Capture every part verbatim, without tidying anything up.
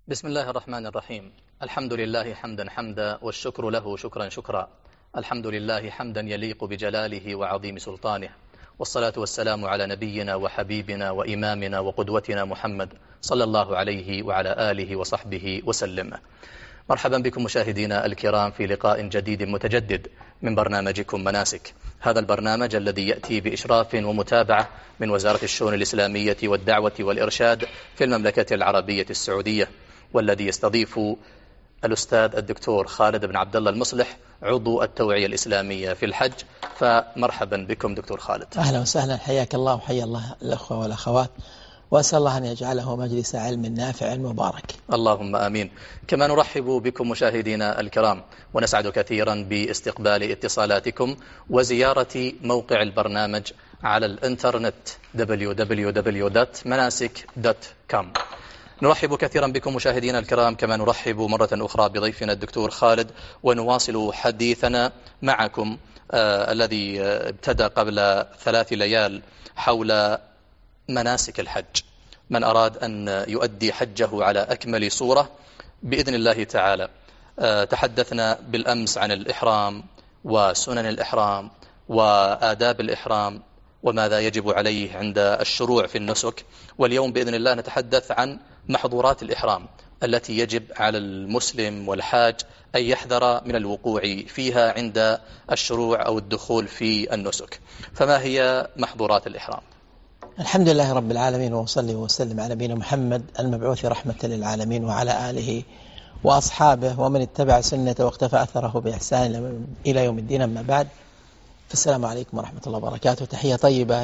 بسم الله الرحمن الرحيم. الحمد لله حمدا حمدا، والشكر له شكرا شكرا. الحمد لله حمدا يليق بجلاله وعظيم سلطانه، والصلاة والسلام على نبينا وحبيبنا وإمامنا وقدوتنا محمد صلى الله عليه وعلى آله وصحبه وسلم. مرحبا بكم مشاهدينا الكرام في لقاء جديد متجدد من برنامجكم مناسك، هذا البرنامج الذي يأتي بإشراف ومتابعة من وزارة الشؤون الإسلامية والدعوة والإرشاد في المملكة العربية السعودية، والذي يستضيف الأستاذ الدكتور خالد بن عبد الله المصلح عضو التوعية الإسلامية في الحج. فمرحبا بكم دكتور خالد. أهلا وسهلا، حياك الله وحيا الله الأخوة والأخوات، وأسأل الله أن يجعله مجلس علم نافع مبارك. اللهم آمين. كما نرحب بكم مشاهدينا الكرام، ونسعد كثيرا باستقبال اتصالاتكم وزيارة موقع البرنامج على الانترنت دبليو دبليو دبليو دوت مناسك دوت كوم. نرحب كثيرا بكم مشاهدينا الكرام، كما نرحب مرة أخرى بضيفنا الدكتور خالد، ونواصل حديثنا معكم آه الذي ابتدى قبل ثلاث ليال حول مناسك الحج. من أراد أن يؤدي حجه على أكمل صورة بإذن الله تعالى. آه تحدثنا بالأمس عن الإحرام وسنن الإحرام وآداب الإحرام وماذا يجب عليه عند الشروع في النسك، واليوم بإذن الله نتحدث عن محظورات الإحرام التي يجب على المسلم والحاج أن يحذر من الوقوع فيها عند الشروع أو الدخول في النسك. فما هي محظورات الإحرام؟ الحمد لله رب العالمين، وصلي وسلم على نبينا محمد المبعوث رحمة للعالمين وعلى آله وأصحابه ومن اتبع سنته واقتفى أثره بإحسان إلى يوم الدين. أما بعد، فالسلام عليكم ورحمة الله وبركاته. تحية طيبة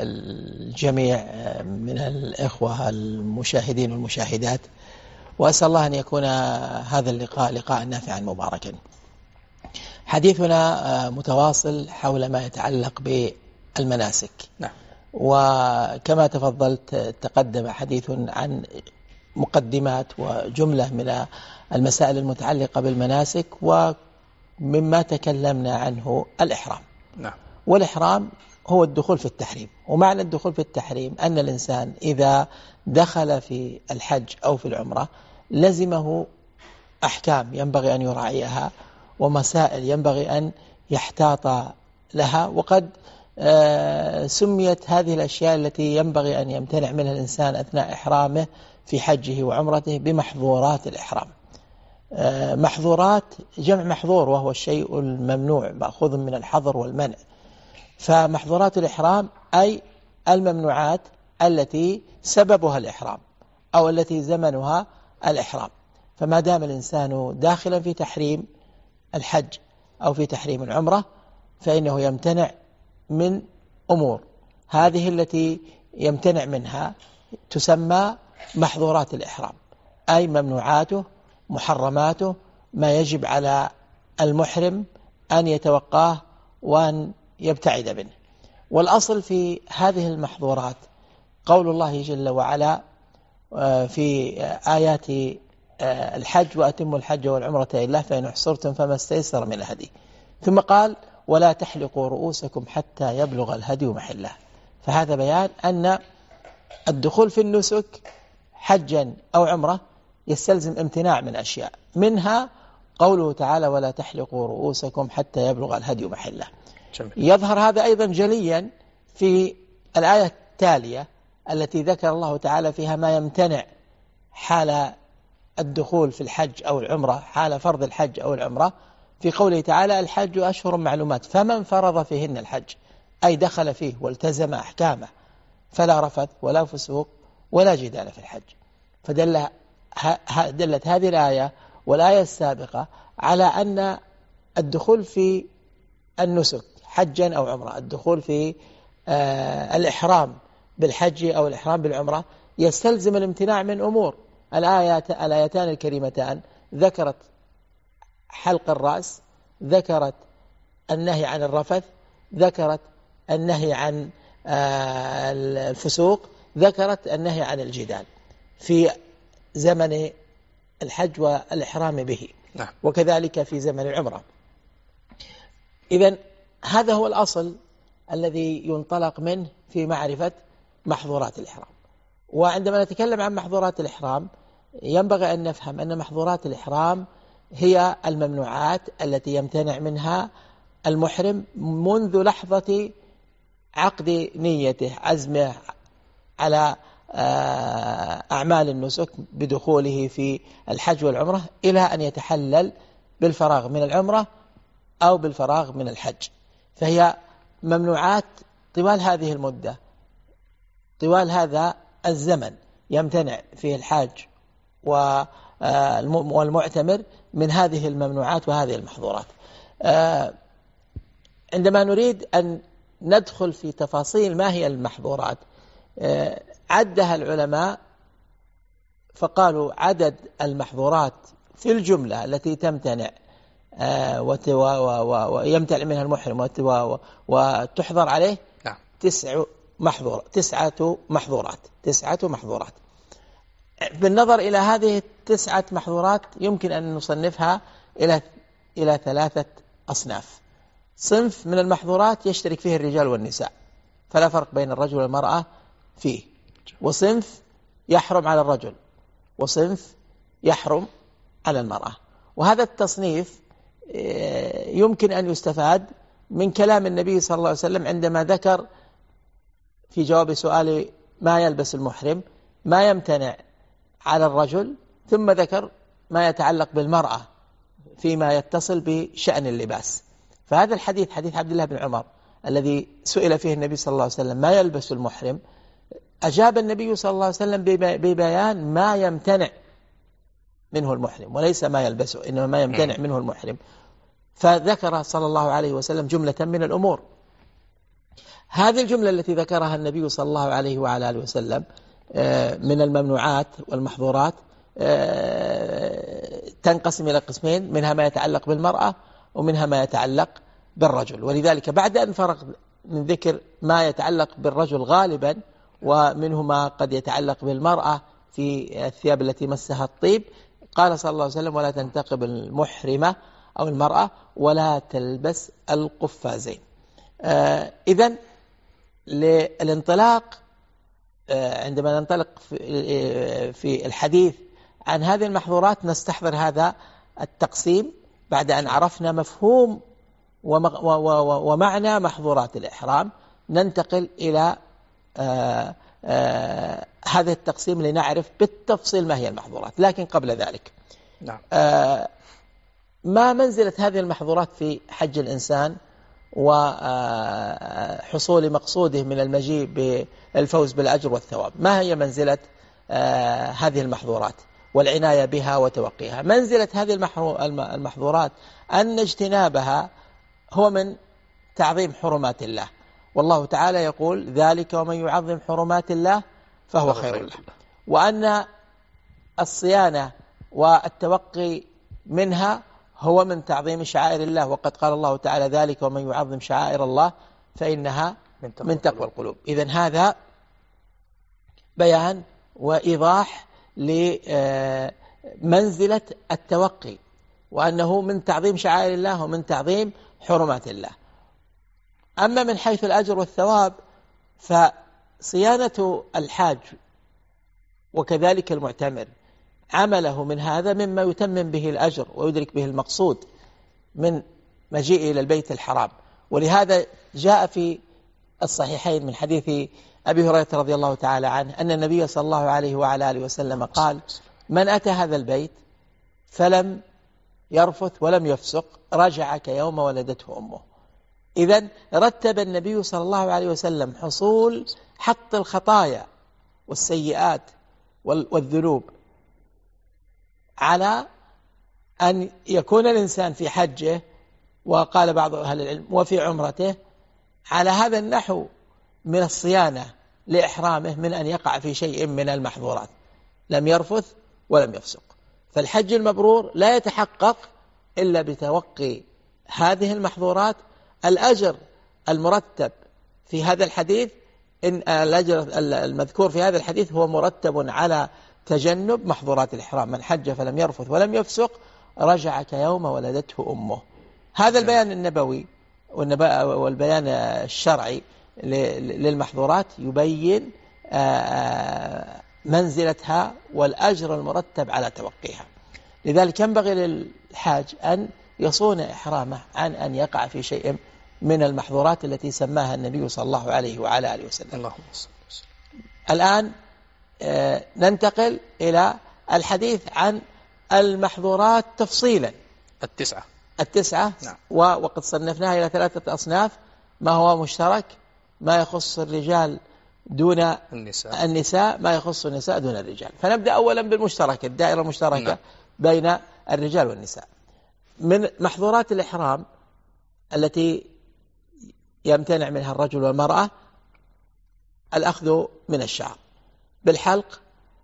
للجميع من الإخوة المشاهدين والمشاهدات، وأسأل الله أن يكون هذا اللقاء لقاء نافعا مباركا. حديثنا متواصل حول ما يتعلق بالمناسك. نعم. وكما تفضلت تقدم حديث عن مقدمات وجملة من المسائل المتعلقة بالمناسك، ومما تكلمنا عنه الإحرام. نعم. والإحرام هو الدخول في التحريم، ومعنى الدخول في التحريم أن الإنسان إذا دخل في الحج أو في العمرة لزمه أحكام ينبغي أن يراعيها ومسائل ينبغي أن يحتاط لها، وقد آه سميت هذه الأشياء التي ينبغي أن يمتنع منها الإنسان أثناء إحرامه في حجه وعمرته بمحظورات الإحرام. آه محظورات جمع محظور، وهو الشيء الممنوع مأخوذ من الحظر والمنع. فمحظورات الإحرام أي الممنوعات التي سببها الإحرام أو التي زمنها الإحرام. فما دام الإنسان داخلا في تحريم الحج أو في تحريم العمرة فإنه يمتنع من أمور، هذه التي يمتنع منها تسمى محظورات الإحرام، أي ممنوعاته محرماته، ما يجب على المحرم أن يتوقاه وأن يبتعد منه. والأصل في هذه المحظورات قول الله جل وعلا في آيات الحج: وأتموا الحج والعمرة لله فإن احصرتم فما استيسر من الهدي. ثم قال: ولا تحلقوا رؤوسكم حتى يبلغ الهدي محله. فهذا بيان أن الدخول في النسك حجا أو عمرة يستلزم امتناع من أشياء، منها قوله تعالى: ولا تحلقوا رؤوسكم حتى يبلغ الهدي محله. يظهر هذا أيضا جليا في الآية التالية التي ذكر الله تعالى فيها ما يمتنع حال الدخول في الحج أو العمرة، حال فرض الحج أو العمرة، في قوله تعالى: الحج أشهر معلومات فمن فرض فيهن الحج، أي دخل فيه والتزم أحكامه، فلا رفث ولا فسوق ولا جدال في الحج. فدل دلت هذه الآية والآية السابقة على أن الدخول في النسك حجا أو عمرة، الدخول في آه الإحرام بالحج أو الإحرام بالعمرة يستلزم الامتناع من أمور. الآيات الآيتان الكريمتان ذكرت حلق الرأس، ذكرت النهي عن الرفث، ذكرت النهي عن آه الفسوق، ذكرت النهي عن الجدال في زمن الحج والإحرام به. نعم. وكذلك في زمن العمرة. إذن هذا هو الأصل الذي ينطلق منه في معرفة محظورات الإحرام. وعندما نتكلم عن محظورات الإحرام ينبغي أن نفهم أن محظورات الإحرام هي الممنوعات التي يمتنع منها المحرم منذ لحظة عقد نيته، عزمه على أعمال النسك بدخوله في الحج والعمرة، إلى أن يتحلل بالفراغ من العمرة أو بالفراغ من الحج. فهي ممنوعات طوال هذه المدة، طوال هذا الزمن يمتنع فيه الحاج والمعتمر من هذه الممنوعات وهذه المحظورات. عندما نريد أن ندخل في تفاصيل ما هي المحظورات، عدها العلماء فقالوا عدد المحظورات في الجملة التي تمتنع ويمتنع منها المحرم وتحظر عليه نعم. تسع محظور تسعة محظورات تسعة محظورات. بالنظر إلى هذه التسعة محظورات يمكن أن نصنفها إلى إلى ثلاثة أصناف. صنف من المحظورات يشترك فيه الرجال والنساء، فلا فرق بين الرجل والمرأة فيه، وصنف يحرم على الرجل، وصنف يحرم على المرأة. وهذا التصنيف يمكن أن يستفاد من كلام النبي صلى الله عليه وسلم عندما ذكر في جواب سؤال ما يلبس المحرم ما يمتنع على الرجل، ثم ذكر ما يتعلق بالمرأة فيما يتصل بشأن اللباس. فهذا الحديث حديث عبد الله بن عمر الذي سئل فيه النبي صلى الله عليه وسلم ما يلبس المحرم، أجاب النبي صلى الله عليه وسلم ببيان ما يمتنع منه المحرم وليس ما يلبسه، إنما ما يمتنع منه المحرم. فذكر صلى الله عليه وسلم جملة من الأمور. هذه الجملة التي ذكرها النبي صلى الله عليه وعلى آله وسلم من الممنوعات والمحظورات تنقسم إلى قسمين، منها ما يتعلق بالمرأة ومنها ما يتعلق بالرجل. ولذلك بعد أن فرغ من ذكر ما يتعلق بالرجل غالبا ومنه ما قد يتعلق بالمرأة في الثياب التي مسها الطيب، قال صلى الله عليه وسلم ولا تنتقب المحرمة أو المرأة ولا تلبس القفازين. آه إذن للانطلاق آه عندما ننطلق في, في الحديث عن هذه المحظورات نستحضر هذا التقسيم بعد أن عرفنا مفهوم ومعنى محظورات الإحرام. ننتقل إلى آه آه هذا التقسيم لنعرف بالتفصيل ما هي المحظورات. لكن قبل ذلك نعم. آه ما منزلة هذه المحظورات في حج الإنسان وحصول مقصوده من المجيء بالفوز بالأجر والثواب؟ ما هي منزلة آه هذه المحظورات والعناية بها وتوقيها؟ منزلة هذه المحظورات أن اجتنابها هو من تعظيم حرمات الله، والله تعالى يقول ذلك ومن يعظم حرمات الله فهو خير له، وأن الصيانة والتوقي منها هو من تعظيم شعائر الله، وقد قال الله تعالى ذلك ومن يعظم شعائر الله فإنها من تقوى القلوب. إذن هذا بيان وإيضاح لمنزلة التوقي، وأنه من تعظيم شعائر الله ومن تعظيم حرمات الله. أما من حيث الأجر والثواب فصيانة الحاج وكذلك المعتمر عمله من هذا مما يتمم به الأجر ويدرك به المقصود من مجيء إلى البيت الحرام. ولهذا جاء في الصحيحين من حديث أبي هريرة رضي الله تعالى عنه أن النبي صلى الله عليه وعلى آله وسلم قال من أتى هذا البيت فلم يرفث ولم يفسق رجع كيوم ولدته أمه. إذن رتب النبي صلى الله عليه وسلم حصول حط الخطايا والسيئات والذنوب على أن يكون الإنسان في حجه، وقال بعض أهل العلم وفي عمرته، على هذا النحو من الصيانة لإحرامه من أن يقع في شيء من المحظورات، لم يرفث ولم يفسق. فالحج المبرور لا يتحقق إلا بتوقي هذه المحظورات. الأجر المرتب في هذا الحديث إن الأجر المذكور في هذا الحديث هو مرتب على تجنب محظورات الإحرام. من حج فلم يرفث ولم يفسق رجع كيوم ولدته أمه. هذا البيان النبوي والبيان الشرعي للمحظورات يبين منزلتها والأجر المرتب على توقيها. لذلك ينبغي للحاج أن يصون إحرامه عن أن يقع في شيء من المحظورات التي سماها النبي صلى الله عليه وعلى آله وسلم. اللهم صل وسلم. الآن ننتقل إلى الحديث عن المحظورات تفصيلا. التسعة التسعة نعم. وقد صنفناها إلى ثلاثة أصناف: ما هو مشترك، ما يخص الرجال دون النساء, النساء ما يخص النساء دون الرجال. فنبدأ أولا بالمشترك، الدائرة المشتركة نعم. بين الرجال والنساء. من محظورات الإحرام التي يمتنع منها الرجل والمرأة الأخذ من الشعر بالحلق،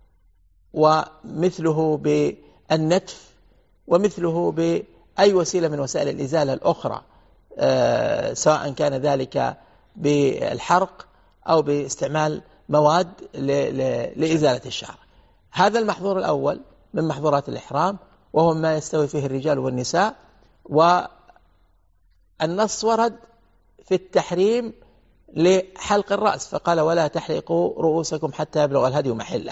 ومثله بالنتف، ومثله بأي وسيلة من وسائل الإزالة الأخرى، أه سواء كان ذلك بالحرق أو باستعمال مواد لإزالة الشعر. هذا المحظور الأول من محظورات الإحرام، وهو ما يستوي فيه الرجال والنساء. والنص ورد في التحريم لحلق الرأس، فقال: ولا تحلقوا رؤوسكم حتى يبلغ الهدي محله.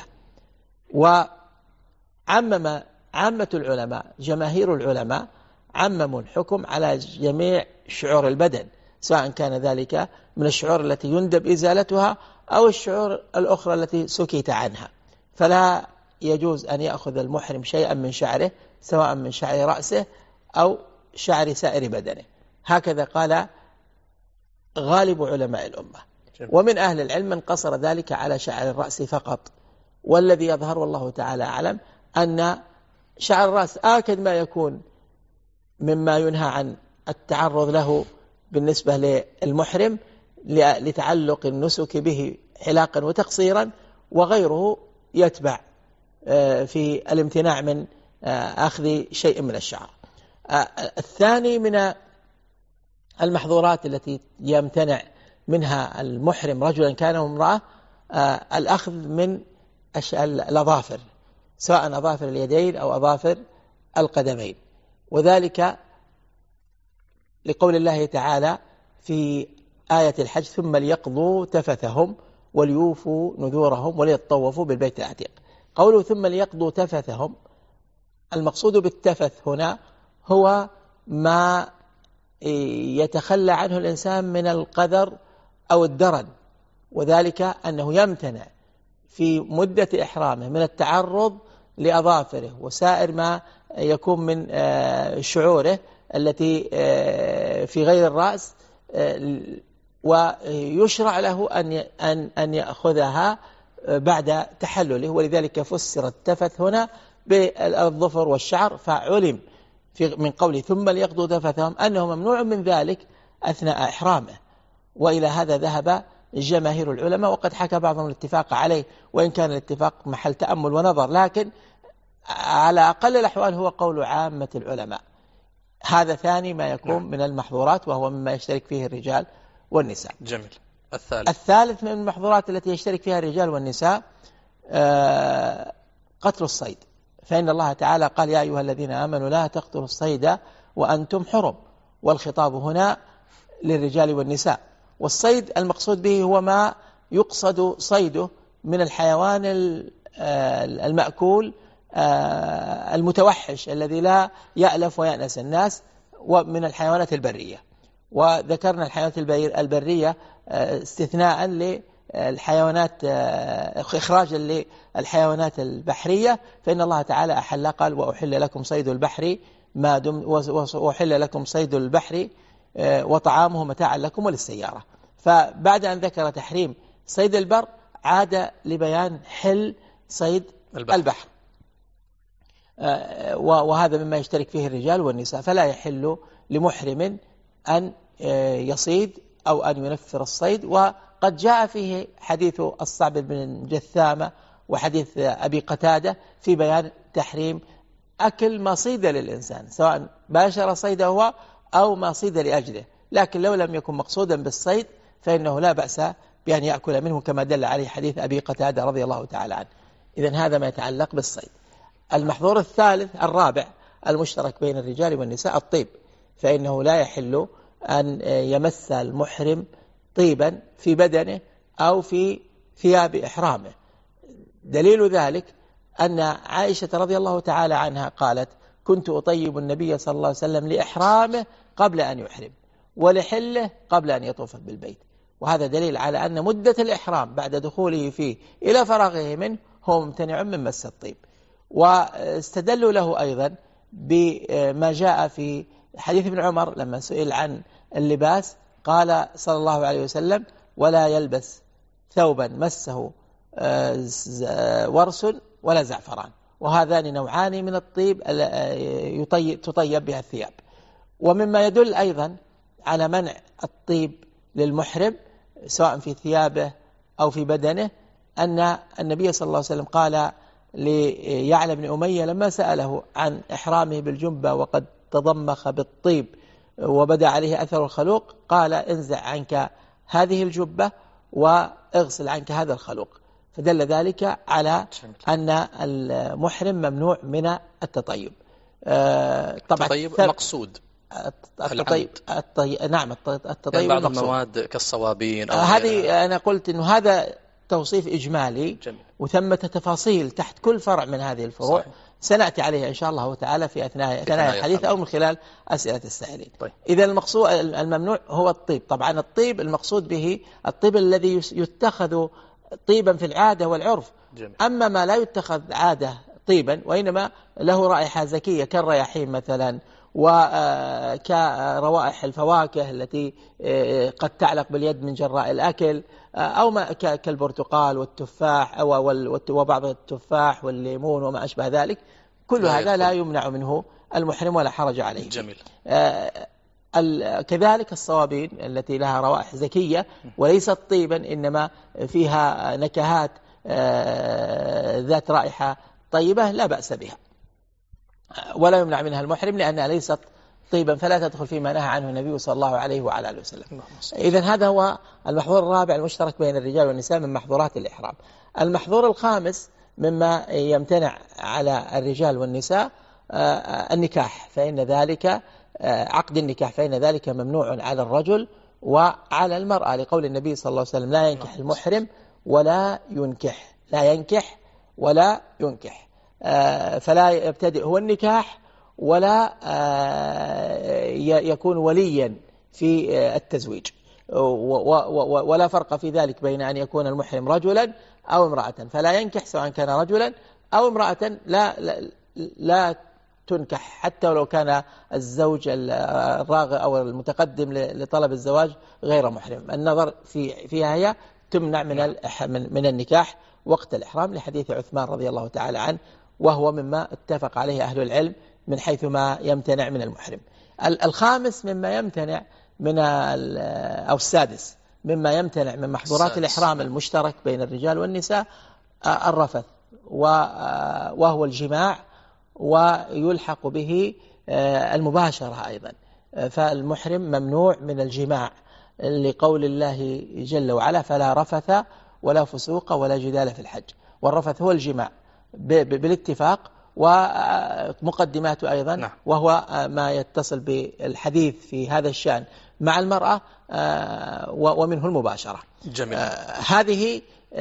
وعمم عامة العلماء، جماهير العلماء، عمموا الحكم على جميع شعور البدن، سواء كان ذلك من الشعور التي يندب إزالتها أو الشعور الأخرى التي سكت عنها. فلا يجوز أن يأخذ المحرم شيئا من شعره، سواء من شعر رأسه أو شعر سائر بدنه. هكذا قال غالب علماء الأمة. ومن أهل العلم من قصر ذلك على شعر الرأس فقط. والذي يظهر والله تعالى أعلم أن شعر الرأس آكد ما يكون مما ينهى عن التعرض له بالنسبة للمحرم لتعلق النسك به حلاقا وتقصيرا، وغيره يتبع في الامتناع من أخذ شيء من الشعر. الثاني من المحظورات التي يمتنع منها المحرم رجلا كان امرأة الأخذ من الأظافر، سواء أظافر اليدين أو أظافر القدمين، وذلك لقول الله تعالى في آية الحج: ثم ليقضوا تفثهم وليوفوا نذورهم وليطوفوا بالبيت العتيق. قوله ثم ليقضوا تفثهم، المقصود بالتفث هنا هو ما يتخلى عنه الإنسان من القذر أو الدرن، وذلك أنه يمتنع في مدة إحرامه من التعرض لأظافره وسائر ما يكون من شعوره التي في غير الرأس، ويشرع له أن أن يأخذها بعد تحلله. ولذلك فسر التفث هنا بالظفر والشعر، فعلم من قوله ثم ليقضوا تفثهم أنه ممنوع من ذلك أثناء إحرامه. وإلى هذا ذهب جماهير العلماء، وقد حكى بعضهم الاتفاق عليه، وإن كان الاتفاق محل تأمل ونظر، لكن على أقل الأحوال هو قول عامة العلماء. هذا ثاني ما يكون نعم. من المحظورات، وهو مما يشترك فيه الرجال والنساء. جميل. الثالث الثالث من المحظورات التي يشترك فيها الرجال والنساء آه قتل الصيد، فإن الله تعالى قال: يا أيها الذين آمنوا لا تقتلوا الصيد وأنتم حرم. والخطاب هنا للرجال والنساء. والصيد المقصود به هو ما يقصد صيده من الحيوان المأكول المتوحش الذي لا يألف ويأنس الناس، ومن الحيوانات البرية. وذكرنا الحيوانات البرية استثناء للحيوانات، إخراجا للحيوانات البحرية، فإن الله تعالى أحل قال: وأحل لكم صيد البحر ما دم وأحل لكم صيد البحر وطعامه متاعا لكم وللسيارة. فبعد أن ذكر تحريم صيد البر عاد لبيان حل صيد البحر, البحر. وهذا مما يشترك فيه الرجال والنساء. فلا يحل لمحرم أن يصيد أو أن ينفر الصيد. وقد جاء فيه حديث الصعب بن جثامة وحديث أبي قتادة في بيان تحريم أكل ما صيد للإنسان، سواء باشر صيده هو أو ما صيد لأجله. لكن لو لم يكن مقصودا بالصيد فإنه لا بأس بأن يأكل منه، كما دل عليه حديث أبي قتادة رضي الله تعالى عنه. إذن هذا ما يتعلق بالصيد. المحظور الثالث الرابع المشترك بين الرجال والنساء الطيب، فإنه لا يحل أن يمس المحرم طيبا في بدنه أو في ثياب إحرامه، دليل ذلك أن عائشة رضي الله تعالى عنها قالت: كنت أطيب النبي صلى الله عليه وسلم لإحرامه قبل أن يحرم، ولحله قبل أن يطوف بالبيت. وهذا دليل على أن مدة الإحرام بعد دخوله فيه إلى فراغه منه هو ممتنع من مس الطيب. واستدلوا له أيضا بما جاء في حديث ابن عمر لما سئل عن اللباس قال صلى الله عليه وسلم: ولا يلبس ثوبا مسه ورس ولا زعفران. وهذان نوعان من الطيب تطيب بها الثياب. ومما يدل أيضا على منع الطيب للمحرم سواء في ثيابه أو في بدنه أن النبي صلى الله عليه وسلم قال ليعلى بن أمية لما سأله عن إحرامه بالجنبة وقد تضمخ بالطيب وبدأ عليه أثر الخلوق، قال: انزع عنك هذه الجبة واغسل عنك هذا الخلوق. فدل ذلك على أن المحرم ممنوع من التطيب. طبعا التطيب مقصود التطيب الطي... نعم التطيب يعني بعض المواد كالصوابين أو هذه أنا قلت إنه هذا توصيف إجمالي. جميل. وثمة تفاصيل تحت كل فرع من هذه الفروع. صحيح. سنأتي عليها إن شاء الله تعالى في أثناء أثناء الحديث أو من خلال أسئلة السائلين. طيب. إذا المقصود الممنوع هو الطيب. طبعا الطيب المقصود به الطيب الذي يتخذ طيبا في العادة والعرف. جميل. أما ما لا يتخذ عادة طيبا وإنما له رائحة زكية كالرياحين مثلا وكروائح الفواكه التي قد تعلق باليد من جراء الأكل أو ما كالبرتقال والتفاح وبعض التفاح والليمون وما أشبه ذلك، كل هذا لا يمنع منه المحرم ولا حرج عليه. جميل. كذلك الصوابين التي لها روائح زكية وليست طيبا إنما فيها نكهات ذات رائحة طيبة لا بأس بها ولا يمنع منها المحرم لأنها ليست طيبا فلا تدخل فيما نهى عنه النبي صلى الله عليه وعلى آله وسلم. إذن هذا هو المحظور الرابع المشترك بين الرجال والنساء من محظورات الإحرام. المحظور الخامس مما يمتنع على الرجال والنساء النكاح، فإن ذلك عقد النكاح فإن ذلك ممنوع على الرجل وعلى المرأة لقول النبي صلى الله عليه وسلم: لا ينكح المحرم ولا ينكح لا ينكح ولا ينكح. فلا يبتدئ هو النكاح ولا يكون وليا في التزويج، ولا فرق في ذلك بين أن يكون المحرم رجلا أو امرأة، فلا ينكح سواء كان رجلا أو امرأة. لا, لا, لا تنكح حتى ولو كان الزوج الراغب أو المتقدم لطلب الزواج غير محرم. النظر في فيها هي تمنع من من النكاح وقت الإحرام لحديث عثمان رضي الله تعالى عنه، وهو مما اتفق عليه أهل العلم من حيث ما يمتنع من المحرم. الخامس مما يمتنع من أو السادس مما يمتنع من محظورات الإحرام المشترك بين الرجال والنساء الرفث وهو الجماع، ويلحق به المباشرة أيضا. فالمحرم ممنوع من الجماع لقول الله جل وعلا: فلا رفث ولا فسوق ولا جدال في الحج. والرفث هو الجماع بالاتفاق ومقدماته أيضا. نعم. وهو ما يتصل بالحديث في هذا الشأن مع المرأة ومنه المباشرة. جميل. هذه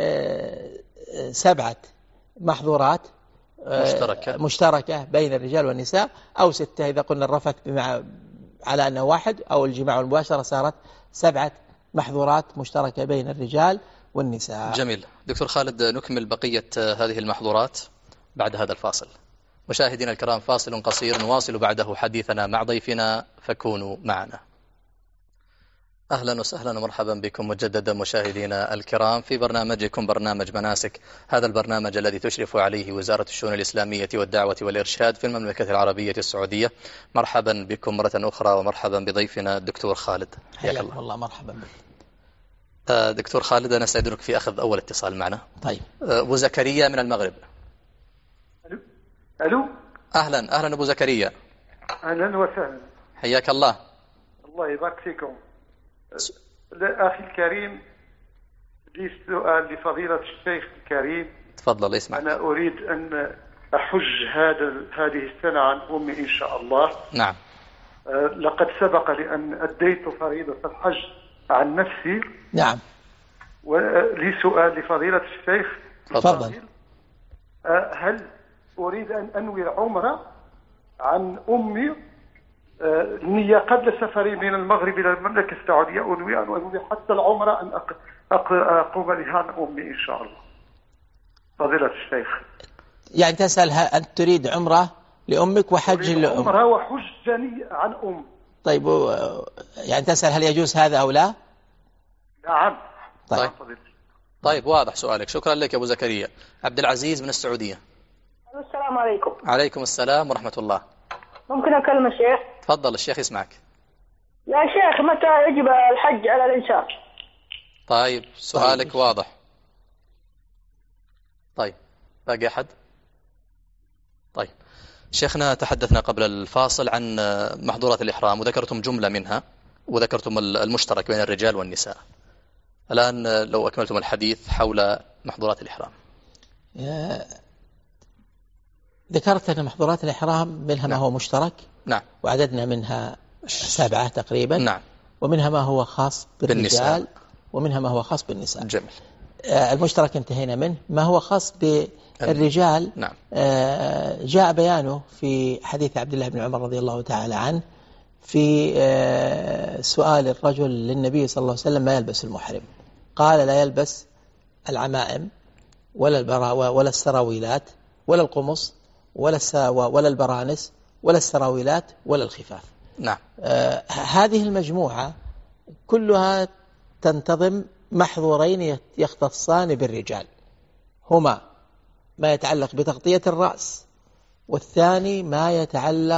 سبعة محظورات مشتركة مشتركة بين الرجال والنساء، أو ستة إذا قلنا الرفث بمع على أنه واحد، أو الجماع والمباشرة صارت سبعة محظورات مشتركة بين الرجال والنساء. جميل. دكتور خالد، نكمل بقية هذه المحظورات بعد هذا الفاصل. مشاهدينا الكرام، فاصل قصير نواصل بعده حديثنا مع ضيفنا، فكونوا معنا. أهلا وسهلا ومرحبا بكم مجددا مشاهدينا الكرام في برنامجكم برنامج مناسك، هذا البرنامج الذي تشرف عليه وزارة الشؤون الإسلامية والدعوة والإرشاد في المملكة العربية السعودية. مرحبا بكم مرة أخرى ومرحبا بضيفنا الدكتور خالد. حياك الله. والله مرحبا بك دكتور خالد. أنا سأدرك في أخذ أول اتصال معنا. طيب. أبو زكريا من المغرب. ألو ألو أهلا أهلا أبو زكريا. أهلا وسهلا. حياك الله. الله يبارك فيكم. أخي الكريم، لي سؤال لفضيلة الشيخ الكريم. تفضل اسمع. أنا أريد أن أحج هذا هذه السنة عن أمي إن شاء الله. نعم. لقد سبق لأن أديت فريضة الحج عن نفسي. نعم. ولي سؤال لفضيلة الشيخ. تفضل. هل أريد أن أنوي العمرة عن أمي النية قبل سفري من المغرب إلى المملكة السعودية، أنوي أن أنوي حتى العمرة أن أقوم بها عن أمي إن شاء الله فضيلة الشيخ. يعني تسأل أن تريد عمرة لأمك وحج لأم؟ عمرة وحج عن أم. طيب يعني تسأل هل يجوز هذا أو لا؟ نعم. طيب طيب, طيب واضح سؤالك، شكرا لك يا أبو زكريا. عبد العزيز من السعودية. السلام عليكم. عليكم السلام ورحمة الله. ممكن أكلم الشيخ؟ تفضل الشيخ يسمعك. يا شيخ متى يجب الحج على الإنسان؟ طيب سؤالك طيب. واضح. طيب باقي أحد؟ طيب شيخنا تحدثنا قبل الفاصل عن محظورات الإحرام وذكرتم جملة منها وذكرتم المشترك بين الرجال والنساء. الآن لو أكملتم الحديث حول محظورات الإحرام. ذكرت أن محظورات الإحرام منها ما هو مشترك. نعم. وعددنا منها سبعة تقريبا. نعم. ومنها ما هو خاص بالرجال بالنساء. ومنها ما هو خاص بالنساء. جميل. المشترك انتهينا منه. ما هو خاص بالرجال نعم. جاء بيانه في حديث عبد الله بن عمر رضي الله تعالى عنه في سؤال الرجل للنبي صلى الله عليه وسلم ما يلبس المحرم، قال لا يلبس العمائم ولا البرا ولا السراويلات ولا القمص ولا ولا البرانس ولا السراويلات ولا الخفاف. نعم. آه هذه المجموعة كلها تنتظم محظورين يختصان بالرجال، هما ما يتعلق بتغطية الرأس، والثاني ما يتعلق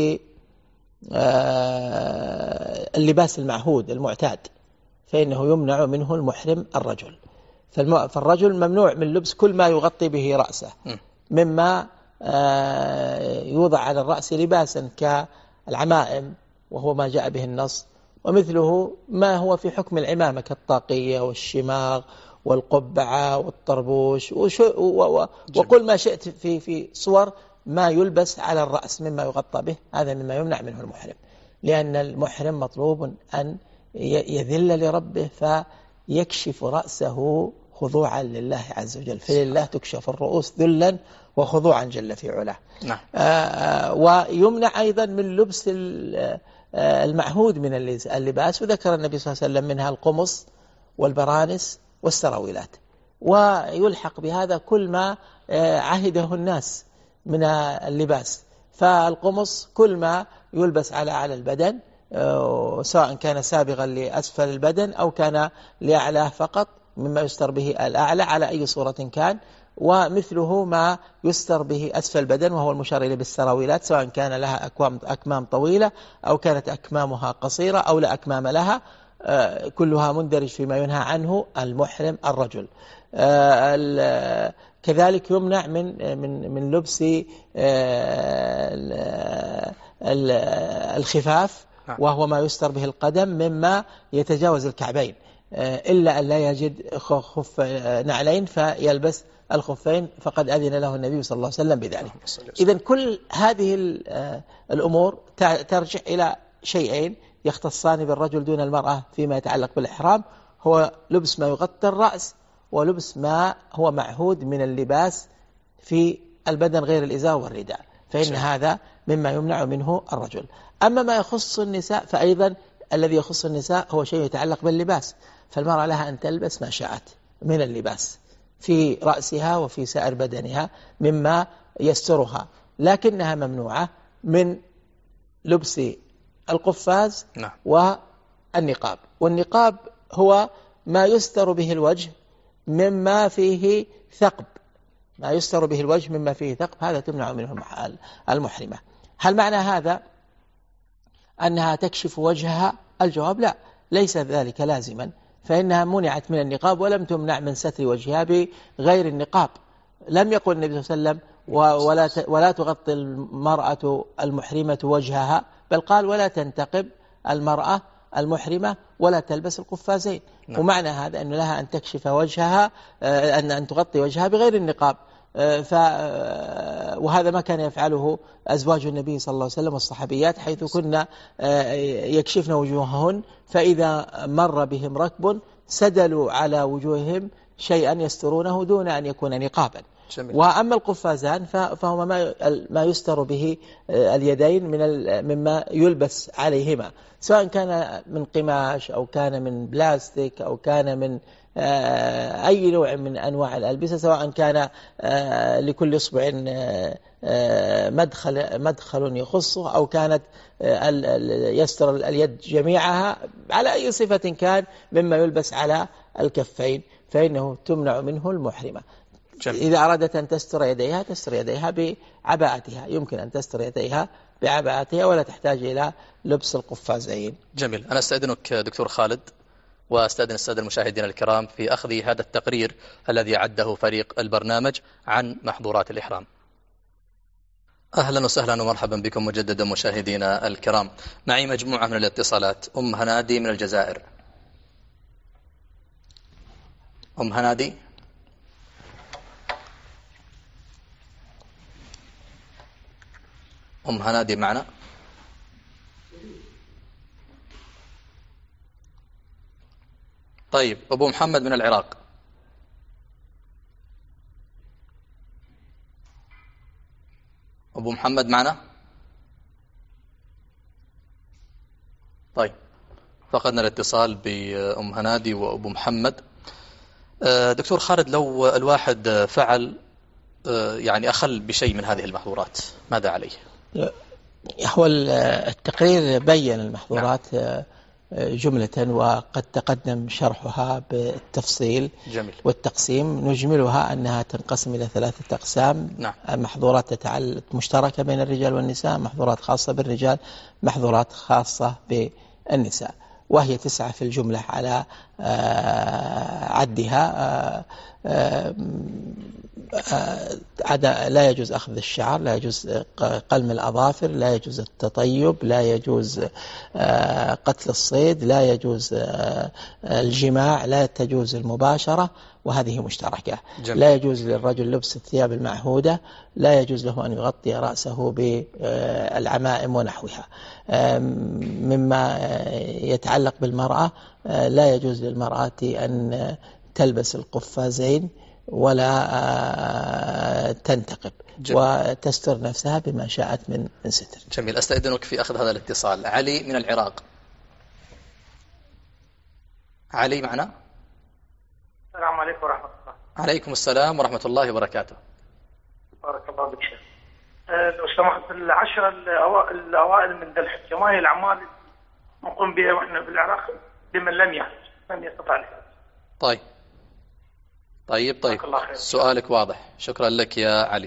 باللباس المعهود المعتاد، فإنه يمنع منه المحرم الرجل. فالرجل ممنوع من لبس كل ما يغطي به رأسه مما يوضع على الرأس لباسا كالعمائم وهو ما جاء به النص، ومثله ما هو في حكم العمامة كالطاقية والشماغ والقبعة والطربوش وكل ما شئت في في صور ما يلبس على الرأس مما يغطى به، هذا مما يمنع منه المحرم، لأن المحرم مطلوب أن يذل لربه فيكشف رأسه خضوعا لله عز وجل، فلله تكشف الرؤوس ذلا وخضوعا جل في علاه. نعم. آه ويمنع أيضا من لبس المعهود من اللباس، وذكر النبي صلى الله عليه وسلم منها القمص والبرانس والسراويلات، ويلحق بهذا كل ما عهده الناس من اللباس. فالقمص كل ما يلبس على على البدن سواء كان سابغا لأسفل البدن أو كان لأعلاه فقط مما يستر به الأعلى على أي صورة كان، ومثله ما يستر به أسفل البدن وهو المشار إليه بالسراويلات سواء كان لها أكمام, أكمام طويلة أو كانت أكمامها قصيرة أو لا أكمام لها، كلها مندرج فيما ينهى عنه المحرم الرجل. كذلك يمنع من من من لبس الخفاف وهو ما يستر به القدم مما يتجاوز الكعبين، إلا أن لا يجد خف نعلين فيلبس الخفين فقد أذن له النبي صلى الله عليه وسلم بذلك. إذن كل هذه الأمور ترجع إلى شيئين يختصان بالرجل دون المرأة فيما يتعلق بالإحرام، هو لبس ما يغطي الرأس ولبس ما هو معهود من اللباس في البدن غير الإزار والرداء، فإن شو. هذا مما يمنع منه الرجل. أما ما يخص النساء فأيضا الذي يخص النساء هو شيء يتعلق باللباس، فالمرأة لها أن تلبس ما شاءت من اللباس في رأسها وفي سائر بدنها مما يسترها، لكنها ممنوعة من لبس القفاز نعم. والنقاب. والنقاب هو ما يستر به الوجه مما فيه ثقب، ما يستر به الوجه مما فيه ثقب، هذا تمنع منه المحرمة. هل معنى هذا أنها تكشف وجهها؟ الجواب لا، ليس ذلك لازما، فإنها منعت من النقاب ولم تمنع من ستر وجهها بغير النقاب. لم يقل النبي صلى الله عليه وسلم ولا ولا تغطي المرأة المحرمة وجهها، بل قال ولا تنتقب المرأة المحرمة ولا تلبس القفازين. نعم. ومعنى هذا أن لها أن تكشف وجهها، أن أن تغطي وجهها بغير النقاب. ف وهذا ما كان يفعله أزواج النبي صلى الله عليه وسلم والصحابيات، حيث كنا يكشفن وجوههن، فإذا مر بهم ركب سدلوا على وجوههم شيئا يسترونه دون أن يكون نقابا. جميل. وأما القفازان فهما ما ما يستر به اليدين من مما يلبس عليهما، سواء كان من قماش أو كان من بلاستيك أو كان من أي نوع من أنواع الألبسة، سواء كان لكل إصبع مدخل مدخل يخصه أو كانت يستر اليد جميعها، على أي صفة كان مما يلبس على الكفين فإنه تمنع منه المحرمة. جميل. إذا أرادت أن تستر يديها تستر يديها بعباءتها، يمكن أن تستر يديها بعباءتها ولا تحتاج إلى لبس القفازين. جميل. أنا أستأذنك دكتور خالد وأستأذن السادة المشاهدين الكرام في أخذ هذا التقرير الذي عده فريق البرنامج عن محظورات الإحرام. أهلا وسهلا ومرحبا بكم مجددا مشاهدينا الكرام. معي مجموعة من الاتصالات. أم هنادي من الجزائر. أم هنادي. أم هنادي معنا؟ طيب أبو محمد من العراق. أبو محمد معنا؟ طيب فقدنا الاتصال بأم هنادي وأبو محمد. دكتور خالد، لو الواحد فعل يعني أخل بشيء من هذه المحظورات ماذا عليه؟ هو التقرير بين المحظورات جملة وقد تقدم شرحها بالتفصيل. جميل. والتقسيم نجملها أنها تنقسم إلى ثلاثة أقسام. نعم. محظورات تتعلق مشتركة بين الرجال والنساء، محظورات خاصة بالرجال، محظورات خاصة بالنساء، وهي تسعة في الجملة على عدها. لا يجوز أخذ الشعر، لا يجوز قلم الأظافر، لا يجوز التطيب، لا يجوز قتل الصيد، لا يجوز الجماع، لا تجوز المباشرة، وهذه مشتركة. جميل. لا يجوز للرجل لبس الثياب المعهودة، لا يجوز له أن يغطي رأسه بالعمائم ونحوها. مما يتعلق بالمرأة، لا يجوز للمرأة أن تلبس القفازين ولا تنتقب. جميل. وتستر نفسها بما شاءت من من ستر. جميل. أستأذنك في أخذ هذا الاتصال. علي من العراق. علي معنا؟ السلام عليكم ورحمة الله. عليكم السلام ورحمة الله وبركاته. بارك الله بك شيخ. لو سمحت، العشرة الأوائل من ذي الحجة ما هي الأعمال نقوم بها وإحنا بالعراق لمن لم يحج لم يستطع الحج؟ طيب طيب طيب سؤالك واضح، شكرا لك يا علي.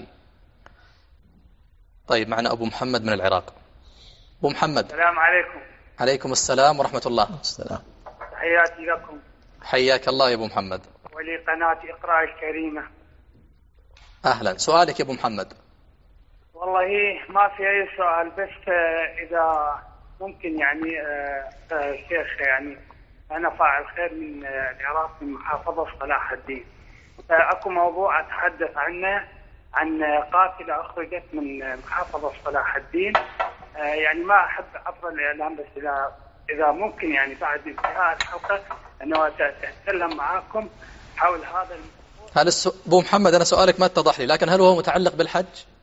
طيب معنا أبو محمد من العراق. أبو محمد. السلام عليكم. عليكم السلام ورحمة الله. السلام. تحياتي لكم. حياك الله يا أبو محمد. ولقناة إقراء الكريمة. أهلا. سؤالك يا أبو محمد. والله ما في أي سؤال، بس إذا ممكن يعني شيخ، يعني أنا فاعل خير من العراق من محافظة صلاح الدين. أكو موضوع أتحدث عنه، عن قاتلة أخرجت من محافظة صلاح الدين. يعني ما أحب عبر الإعلام، بس إذا إذا ممكن يعني بعد انتهاء الحلقة أنه أتكلم معاكم حول هذا الموضوع. هل السو... أبو محمد أنا سؤالك ما اتضح لي، لكن هل هو متعلق بالحج؟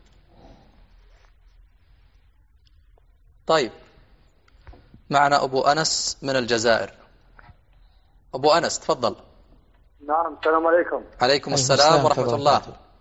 طيب معنا أبو أنس من الجزائر. أبو أنس تفضل. نعم. السلام عليكم. عليكم السلام ورحمة الله.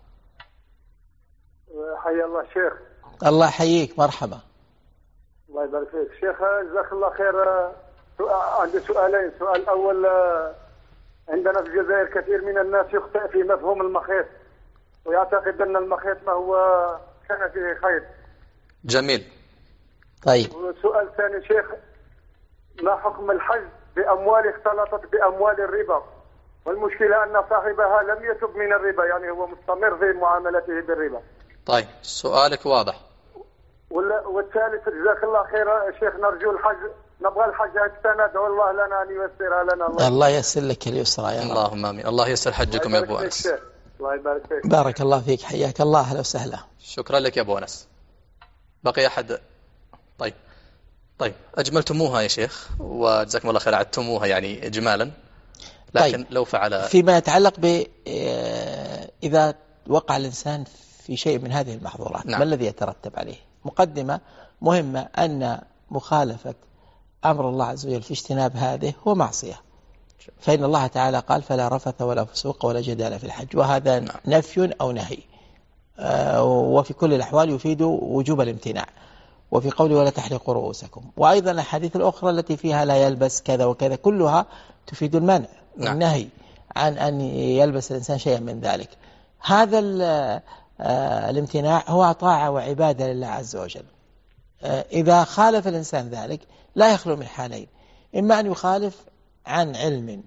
حيا الله شيخ. الله يحييك، مرحبا. الله يبارك فيك شيخ، جزاك الله خير. عندي سؤالين. السؤال الأول، عندنا في الجزائر كثير من الناس يخطئ في مفهوم المخيط ويعتقد أن المخيط ما هو كان فيه خير. جميل. طيب. والسؤال الثاني شيخ، ما حكم الحج بأموال اختلطت بأموال الربا، والمشكلة أن صاحبها لم يتب من الربا، يعني هو مستمر في معاملته بالربا. طيب سؤالك واضح. والثالث جزاك الله خير شيخ، نرجو الحج، نبغى الحج هذه السنة، ادعو الله لنا أن ييسرها لنا. الله, الله ييسر لك اليسرى يا رب. اللهم آمين. الله ييسر حجكم يا أبو أنس. الله يبارك فيك. بارك الله فيك، حياك الله، أهلا وسهلا. شكرا لك يا أبو أنس. بقي أحد؟ طيب طيب أجملتموها يا شيخ وجزاكم الله خير، عدتموها يعني إجمالا، لكن طيب. لو فعل فيما يتعلق ب إذا وقع الإنسان في شيء من هذه المحظورات، نعم. ما الذي يترتب عليه؟ مقدمة مهمة أن مخالفة أمر الله عز وجل في اجتناب هذه هو معصية، فإن الله تعالى قال فلا رفث ولا فسوق ولا جدال في الحج، وهذا نعم. نفي أو نهي، آه وفي كل الأحوال يفيد وجوب الامتناع. وفي قوله ولا تحلقوا رؤوسكم، وأيضا الحديث الأخرى التي فيها لا يلبس كذا وكذا كلها تفيد المنع نعم. والنهي عن أن يلبس الإنسان شيئا من ذلك. هذا الامتناع هو طاعة وعبادة لله عز وجل. إذا خالف الإنسان ذلك لا يخلو من حالين، إما أن يخالف عن علم